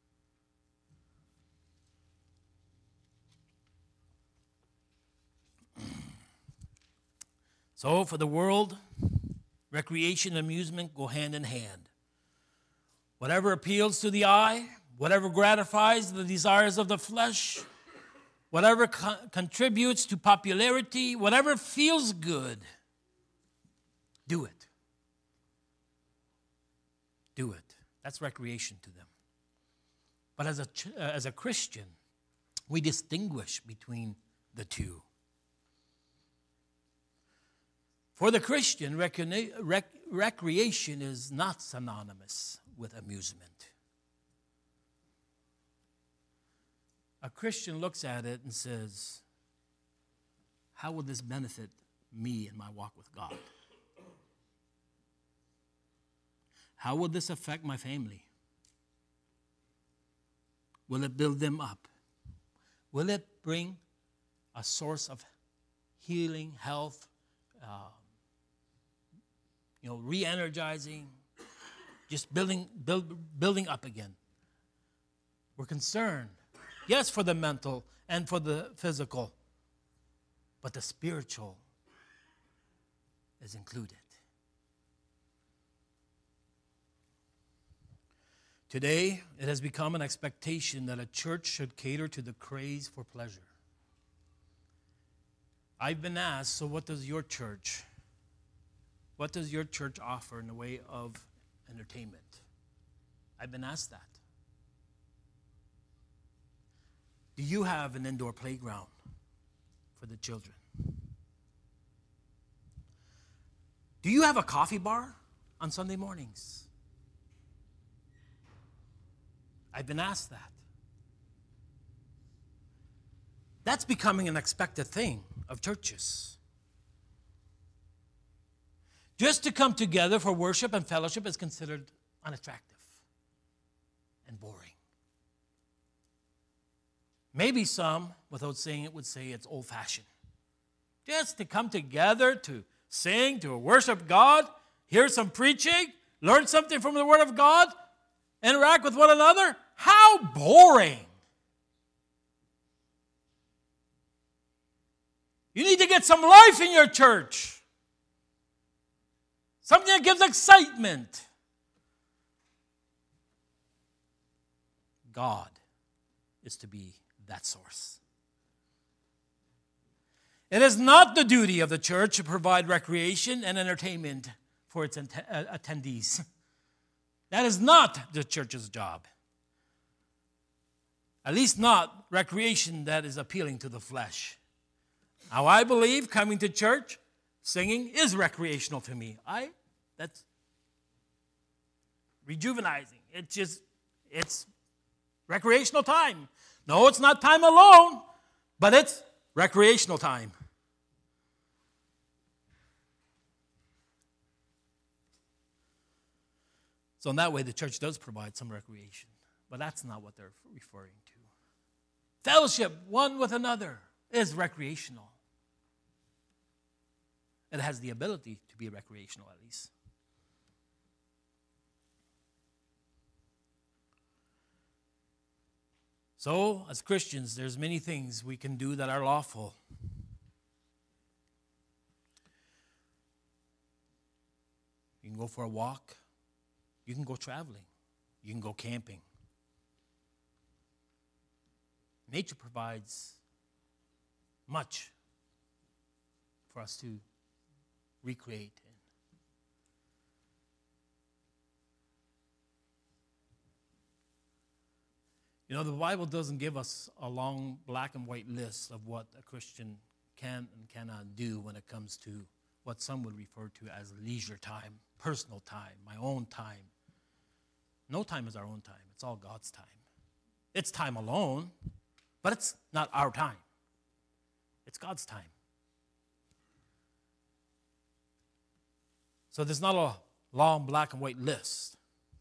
So for the world, recreation and amusement go hand in hand. Whatever appeals to the eye, whatever gratifies the desires of the flesh, whatever co- contributes to popularity, whatever feels good, do it. Do it. That's recreation to them. But as a, uh, as a Christian, we distinguish between the two. For the Christian, recre- rec- recreation is not synonymous with amusement. A Christian looks at it and says, how will this benefit me in my walk with God? How will this affect my family? Will it build them up? Will it bring a source of healing, health, uh, you know, re-energizing, just building, build, building up again? We're concerned, yes, for the mental and for the physical, but the spiritual is included. Today, it has become an expectation that a church should cater to the craze for pleasure. I've been asked, so what does your church, what does your church offer in the way of entertainment? I've been asked that. Do you have an indoor playground for the children? Do you have a coffee bar on Sunday mornings? I've been asked that. That's becoming an expected thing of churches. Just to come together for worship and fellowship is considered unattractive and boring. Maybe some, without saying it, would say it's old-fashioned. Just to come together to sing, to worship God, hear some preaching, learn something from the Word of God, interact with one another. How boring. You need to get some life in your church. Something that gives excitement. God is to be that source. It is not the duty of the church to provide recreation and entertainment for its attendees. That is not the church's job. At least not recreation that is appealing to the flesh. Now, I believe coming to church, singing is recreational to me. I, that's rejuvenizing. It's just, it's recreational time. No, it's not time alone, but it's recreational time. So in that way, the church does provide some recreation, but that's not what they're referring to. Fellowship one with another is recreational. It has the ability to be recreational, at least. So, as Christians, there's many things we can do that are lawful. You can go for a walk. You can go traveling. You can go camping. Nature provides much for us to recreate. You know, the Bible doesn't give us a long black and white list of what a Christian can and cannot do when it comes to what some would refer to as leisure time, personal time, my own time. No time is our own time. It's all God's time. It's time alone, but it's not our time. It's God's time. So there's not a long black and white list.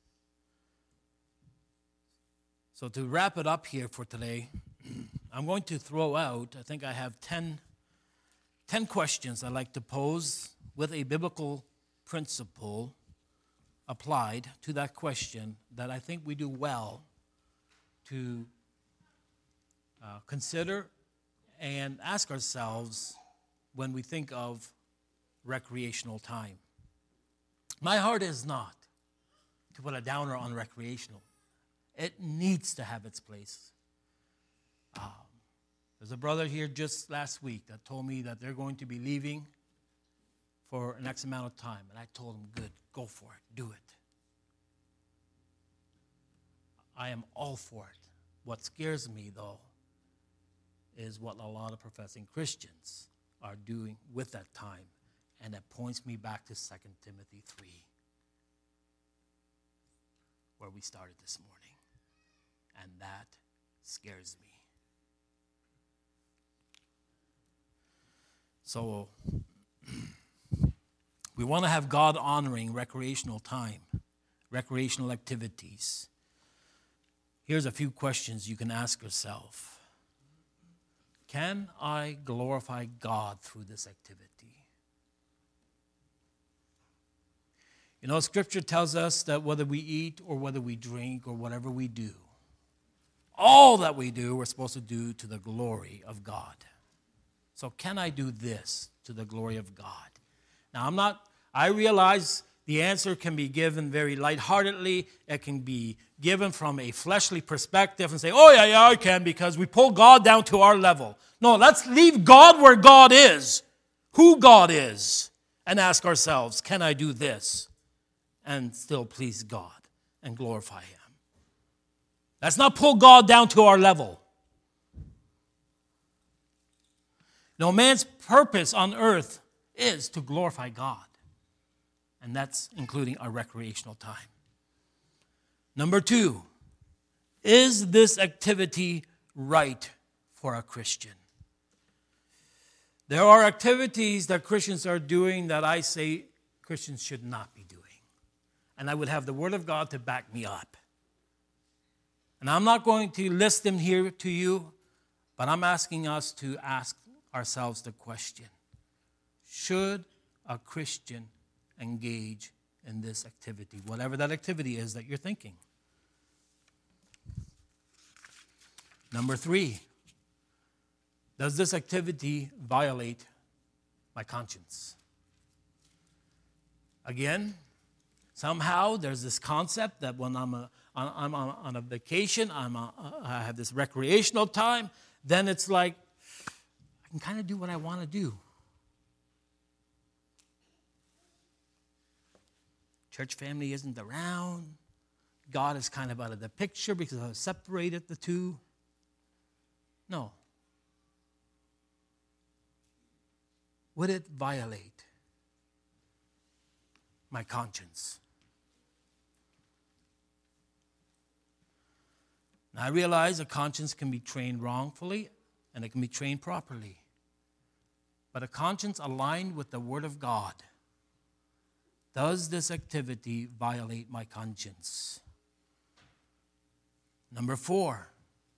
So to wrap it up here for today, I'm going to throw out, I think I have ten, ten questions I'd like to pose with a biblical principle applied to that question that I think we do well to uh, consider and ask ourselves when we think of recreational time. My heart is not to put a downer on recreational. It needs to have its place. Um, there's a brother here just last week that told me that they're going to be leaving for an X amount of time. And I told him, good, go for it, do it. I am all for it. What scares me, though, is what a lot of professing Christians are doing with that time. And it points me back to Second Timothy three, where we started this morning. And that scares me. So, we want to have God-honoring recreational time, recreational activities. Here's a few questions you can ask yourself. Can I glorify God through this activity? You know, Scripture tells us that whether we eat or whether we drink or whatever we do, all that we do, we're supposed to do to the glory of God. So can I do this to the glory of God? Now, I'm not, I realize the answer can be given very lightheartedly. It can be given from a fleshly perspective and say, oh, yeah, yeah, I can, because we pull God down to our level. No, let's leave God where God is, who God is, and ask ourselves, can I do this and still please God and glorify Him? Let's not pull God down to our level. No, man's purpose on earth is to glorify God. And that's including our recreational time. Number two, is this activity right for a Christian? There are activities that Christians are doing that I say Christians should not be doing. And I would have the Word of God to back me up. And I'm not going to list them here to you, but I'm asking us to ask ourselves the question, should a Christian engage in this activity, whatever that activity is that you're thinking? Number three, does this activity violate my conscience? Again, somehow there's this concept that when I'm a I'm on a vacation, I'm a, I have this recreational time, then it's like, I can kind of do what I want to do. Church family isn't around. God is kind of out of the picture because I've separated the two. No. Would it violate my conscience? Now, I realize a conscience can be trained wrongfully and it can be trained properly. But a conscience aligned with the Word of God, does this activity violate my conscience? Number four,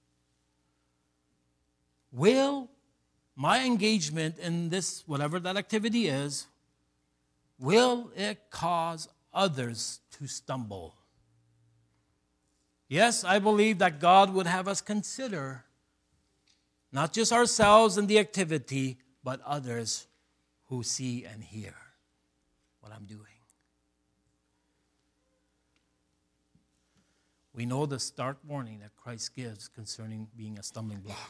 will my engagement in this, whatever that activity is, will it cause others to stumble? Yes, I believe that God would have us consider not just ourselves and the activity, but others who see and hear what I'm doing. We know the stark warning that Christ gives concerning being a stumbling block.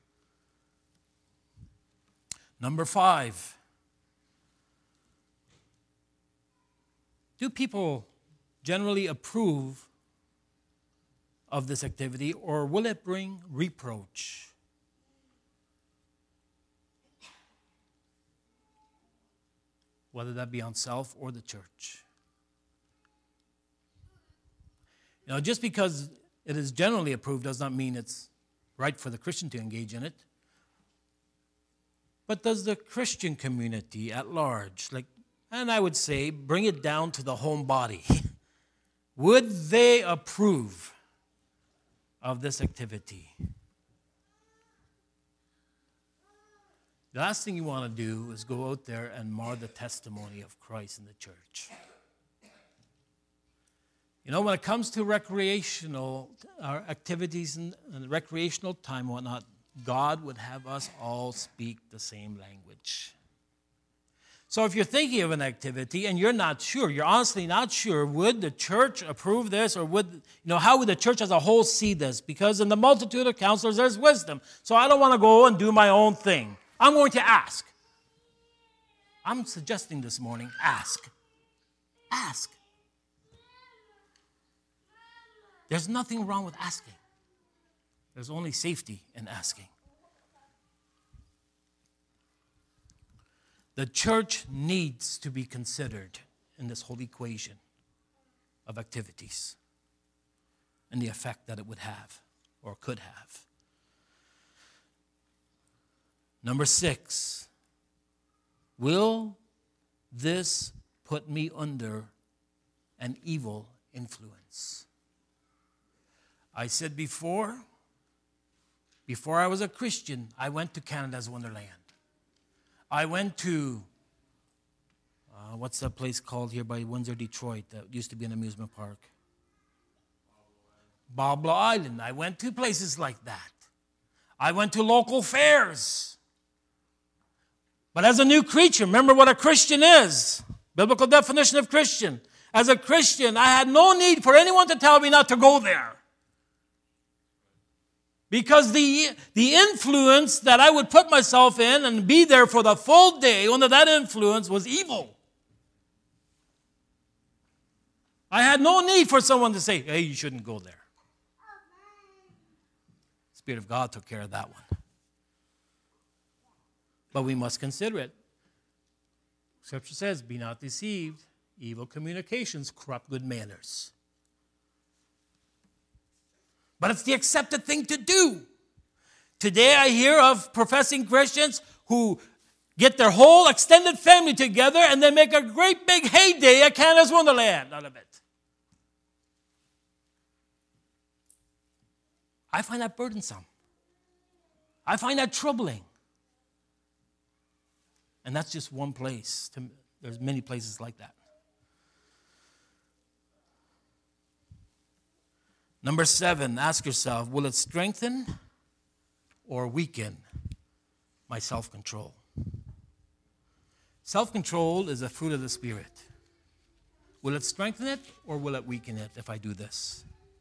Number five, do people generally approve of this activity, or will it bring reproach? Whether that be on self or the church. You know, just because it is generally approved does not mean it's right for the Christian to engage in it. But does the Christian community at large, like, and I would say, bring it down to the home body, would they approve of this activity? The last thing you want to do is go out there and mar the testimony of Christ in the church. You know, when it comes to recreational uh, activities and, and recreational time and whatnot, God would have us all speak the same language. So if you're thinking of an activity and you're not sure, you're honestly not sure, would the church approve this, or would, you know, how would the church as a whole see this? Because in the multitude of counselors, there's wisdom. So I don't want to go and do my own thing. I'm going to ask. I'm suggesting this morning, ask. Ask. There's nothing wrong with asking. There's only safety in asking. The church needs to be considered in this whole equation of activities and the effect that it would have or could have. Number six, will this put me under an evil influence? I said before, before I was a Christian, I went to Canada's Wonderland. I went to, uh, what's that place called here by Windsor, Detroit, that used to be an amusement park? Boblo Island. I went to places like that. I went to local fairs. But as a new creature, remember what a Christian is. Biblical definition of Christian. As a Christian, I had no need for anyone to tell me not to go there. Because the, the influence that I would put myself in and be there for the full day under that influence was evil. I had no need for someone to say, hey, you shouldn't go there. The Spirit of God took care of that one. But we must consider it. Scripture says, be not deceived. Evil communications corrupt good manners. But it's the accepted thing to do. Today I hear of professing Christians who get their whole extended family together and they make a great big heyday at Canada's Wonderland out of it. I find that burdensome. I find that troubling. And that's just one place. There's many places like that. Number seven, ask yourself, will it strengthen or weaken my self-control? Self-control is a fruit of the Spirit. Will it strengthen it or will it weaken it if I do this?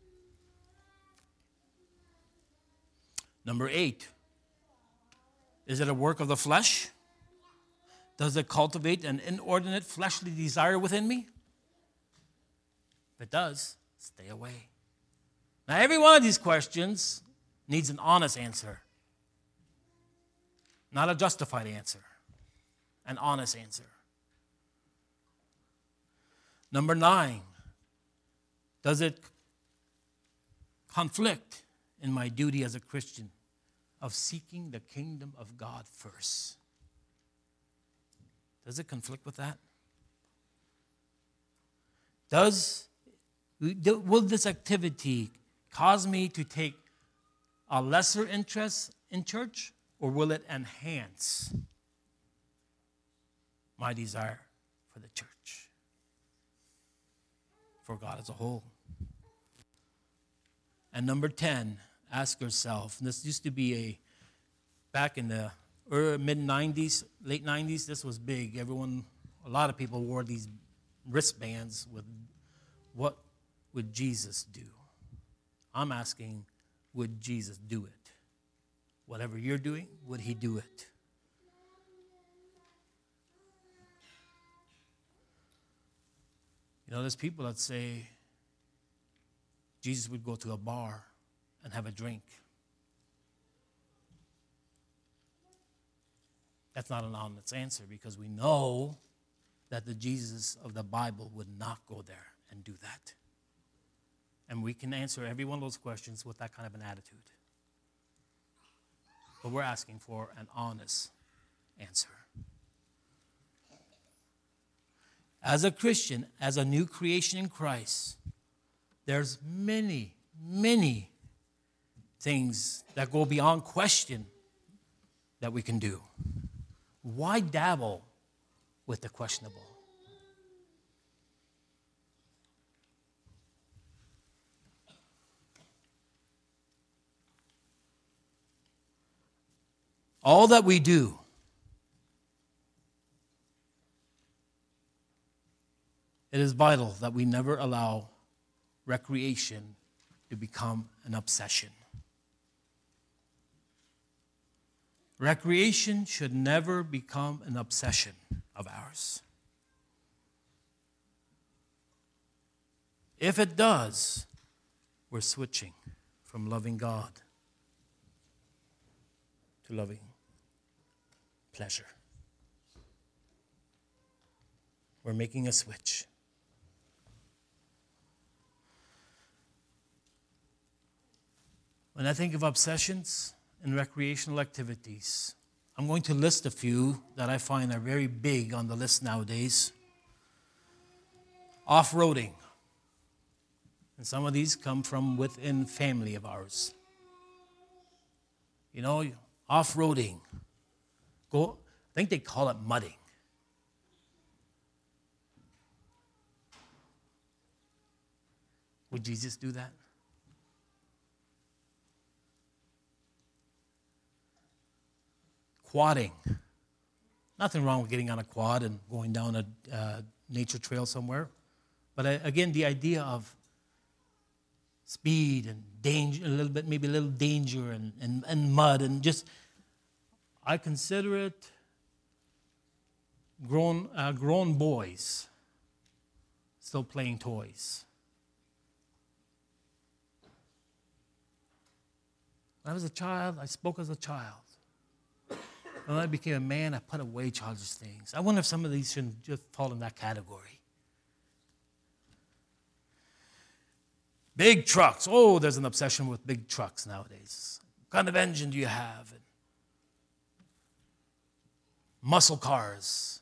Number eight, is it a work of the flesh? Does it cultivate an inordinate fleshly desire within me? If it does, stay away. Now, every one of these questions needs an honest answer, not a justified answer, an honest answer. Number nine, does it conflict in my duty as a Christian of seeking the kingdom of God first? Does it conflict with that? Does, will this activity cause me to take a lesser interest in church, or will it enhance my desire for the church, for God as a whole? And number ten, ask yourself, and this used to be a, back in the mid nineties, late nineties, this was big. Everyone, a lot of people wore these wristbands with, what would Jesus do? I'm asking, would Jesus do it? Whatever you're doing, would he do it? You know, there's people that say, Jesus would go to a bar and have a drink. That's not an honest answer because we know that the Jesus of the Bible would not go there and do that. And we can answer every one of those questions with that kind of an attitude. But we're asking for an honest answer. As a Christian, as a new creation in Christ, there's many, many things that go beyond question that we can do. Why dabble with the questionable? All that we do it is vital that we never allow recreation to become an obsession. Recreation should never become an obsession of ours. If it does, we're switching from loving God to loving pleasure. We're making a switch. When I think of obsessions and recreational activities, I'm going to list a few that I find are very big on the list nowadays. Off-roading. And some of these come from within family of ours. You know, off-roading. Go, I think they call it mudding. Would Jesus do that? Quadding. Nothing wrong with getting on a quad and going down a uh, nature trail somewhere. But uh, again, the idea of speed and danger, a little bit, maybe a little danger and, and, and mud and just, I consider it grown, uh, grown boys still playing toys. When I was a child, I spoke as a child. When I became a man, I put away childish things. I wonder if some of these shouldn't just fall in that category. Big trucks. Oh, there's an obsession with big trucks nowadays. What kind of engine do you have? And muscle cars.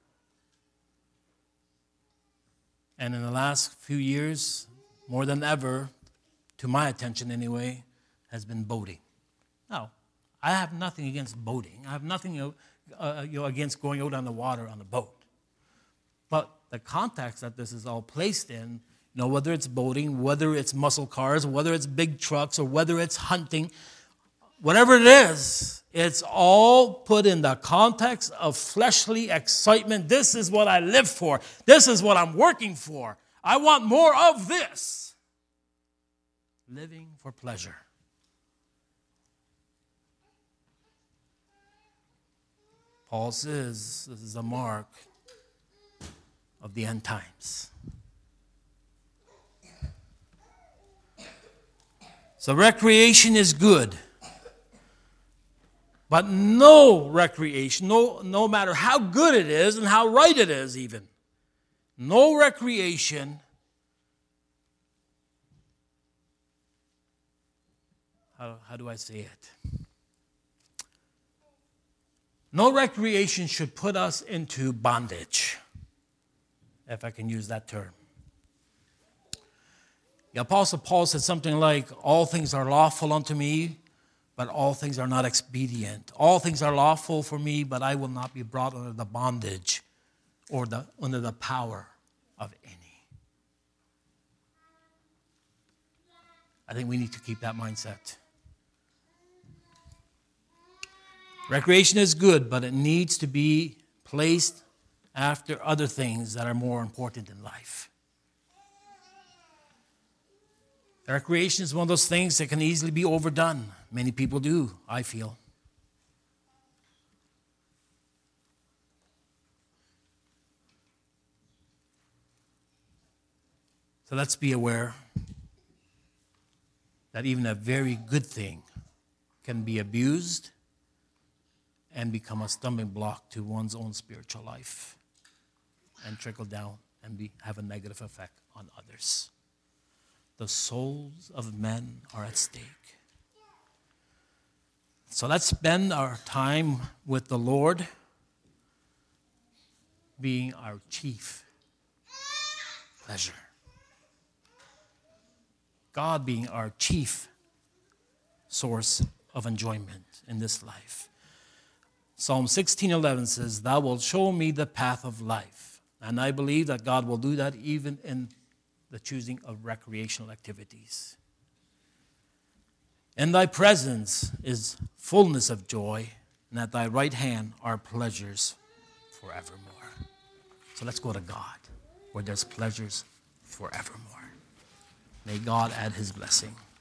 And in the last few years, more than ever, to my attention anyway, has been boating. Now, I have nothing against boating. I have nothing uh, you know, against going out on the water on a boat. But the context that this is all placed in, you know, whether it's boating, whether it's muscle cars, whether it's big trucks, or whether it's hunting, whatever it is, it's all put in the context of fleshly excitement. This is what I live for. This is what I'm working for. I want more of this. Living for pleasure. Paul says this is a mark of the end times. So recreation is good. But no recreation, no, no matter how good it is and how right it is even, no recreation, how, how do I say it? No recreation should put us into bondage, if I can use that term. The Apostle Paul said something like, all things are lawful unto me, but all things are not expedient. All things are lawful for me, but I will not be brought under the bondage or the, under the power of any. I think we need to keep that mindset. Recreation is good, but it needs to be placed after other things that are more important in life. Recreation is one of those things that can easily be overdone. Many people do, I feel. So let's be aware. that even a very good thing can be abused and become a stumbling block to one's own spiritual life and trickle down and be, have a negative effect on others. The souls of men are at stake. So let's spend our time with the Lord being our chief pleasure. God being our chief source of enjoyment in this life. Psalm sixteen eleven says, "Thou wilt show me the path of life." And I believe that God will do that even in the choosing of recreational activities. "In thy presence is fullness of joy, and at thy right hand are pleasures forevermore." So let's go to God, where there's pleasures forevermore. May God add his blessing.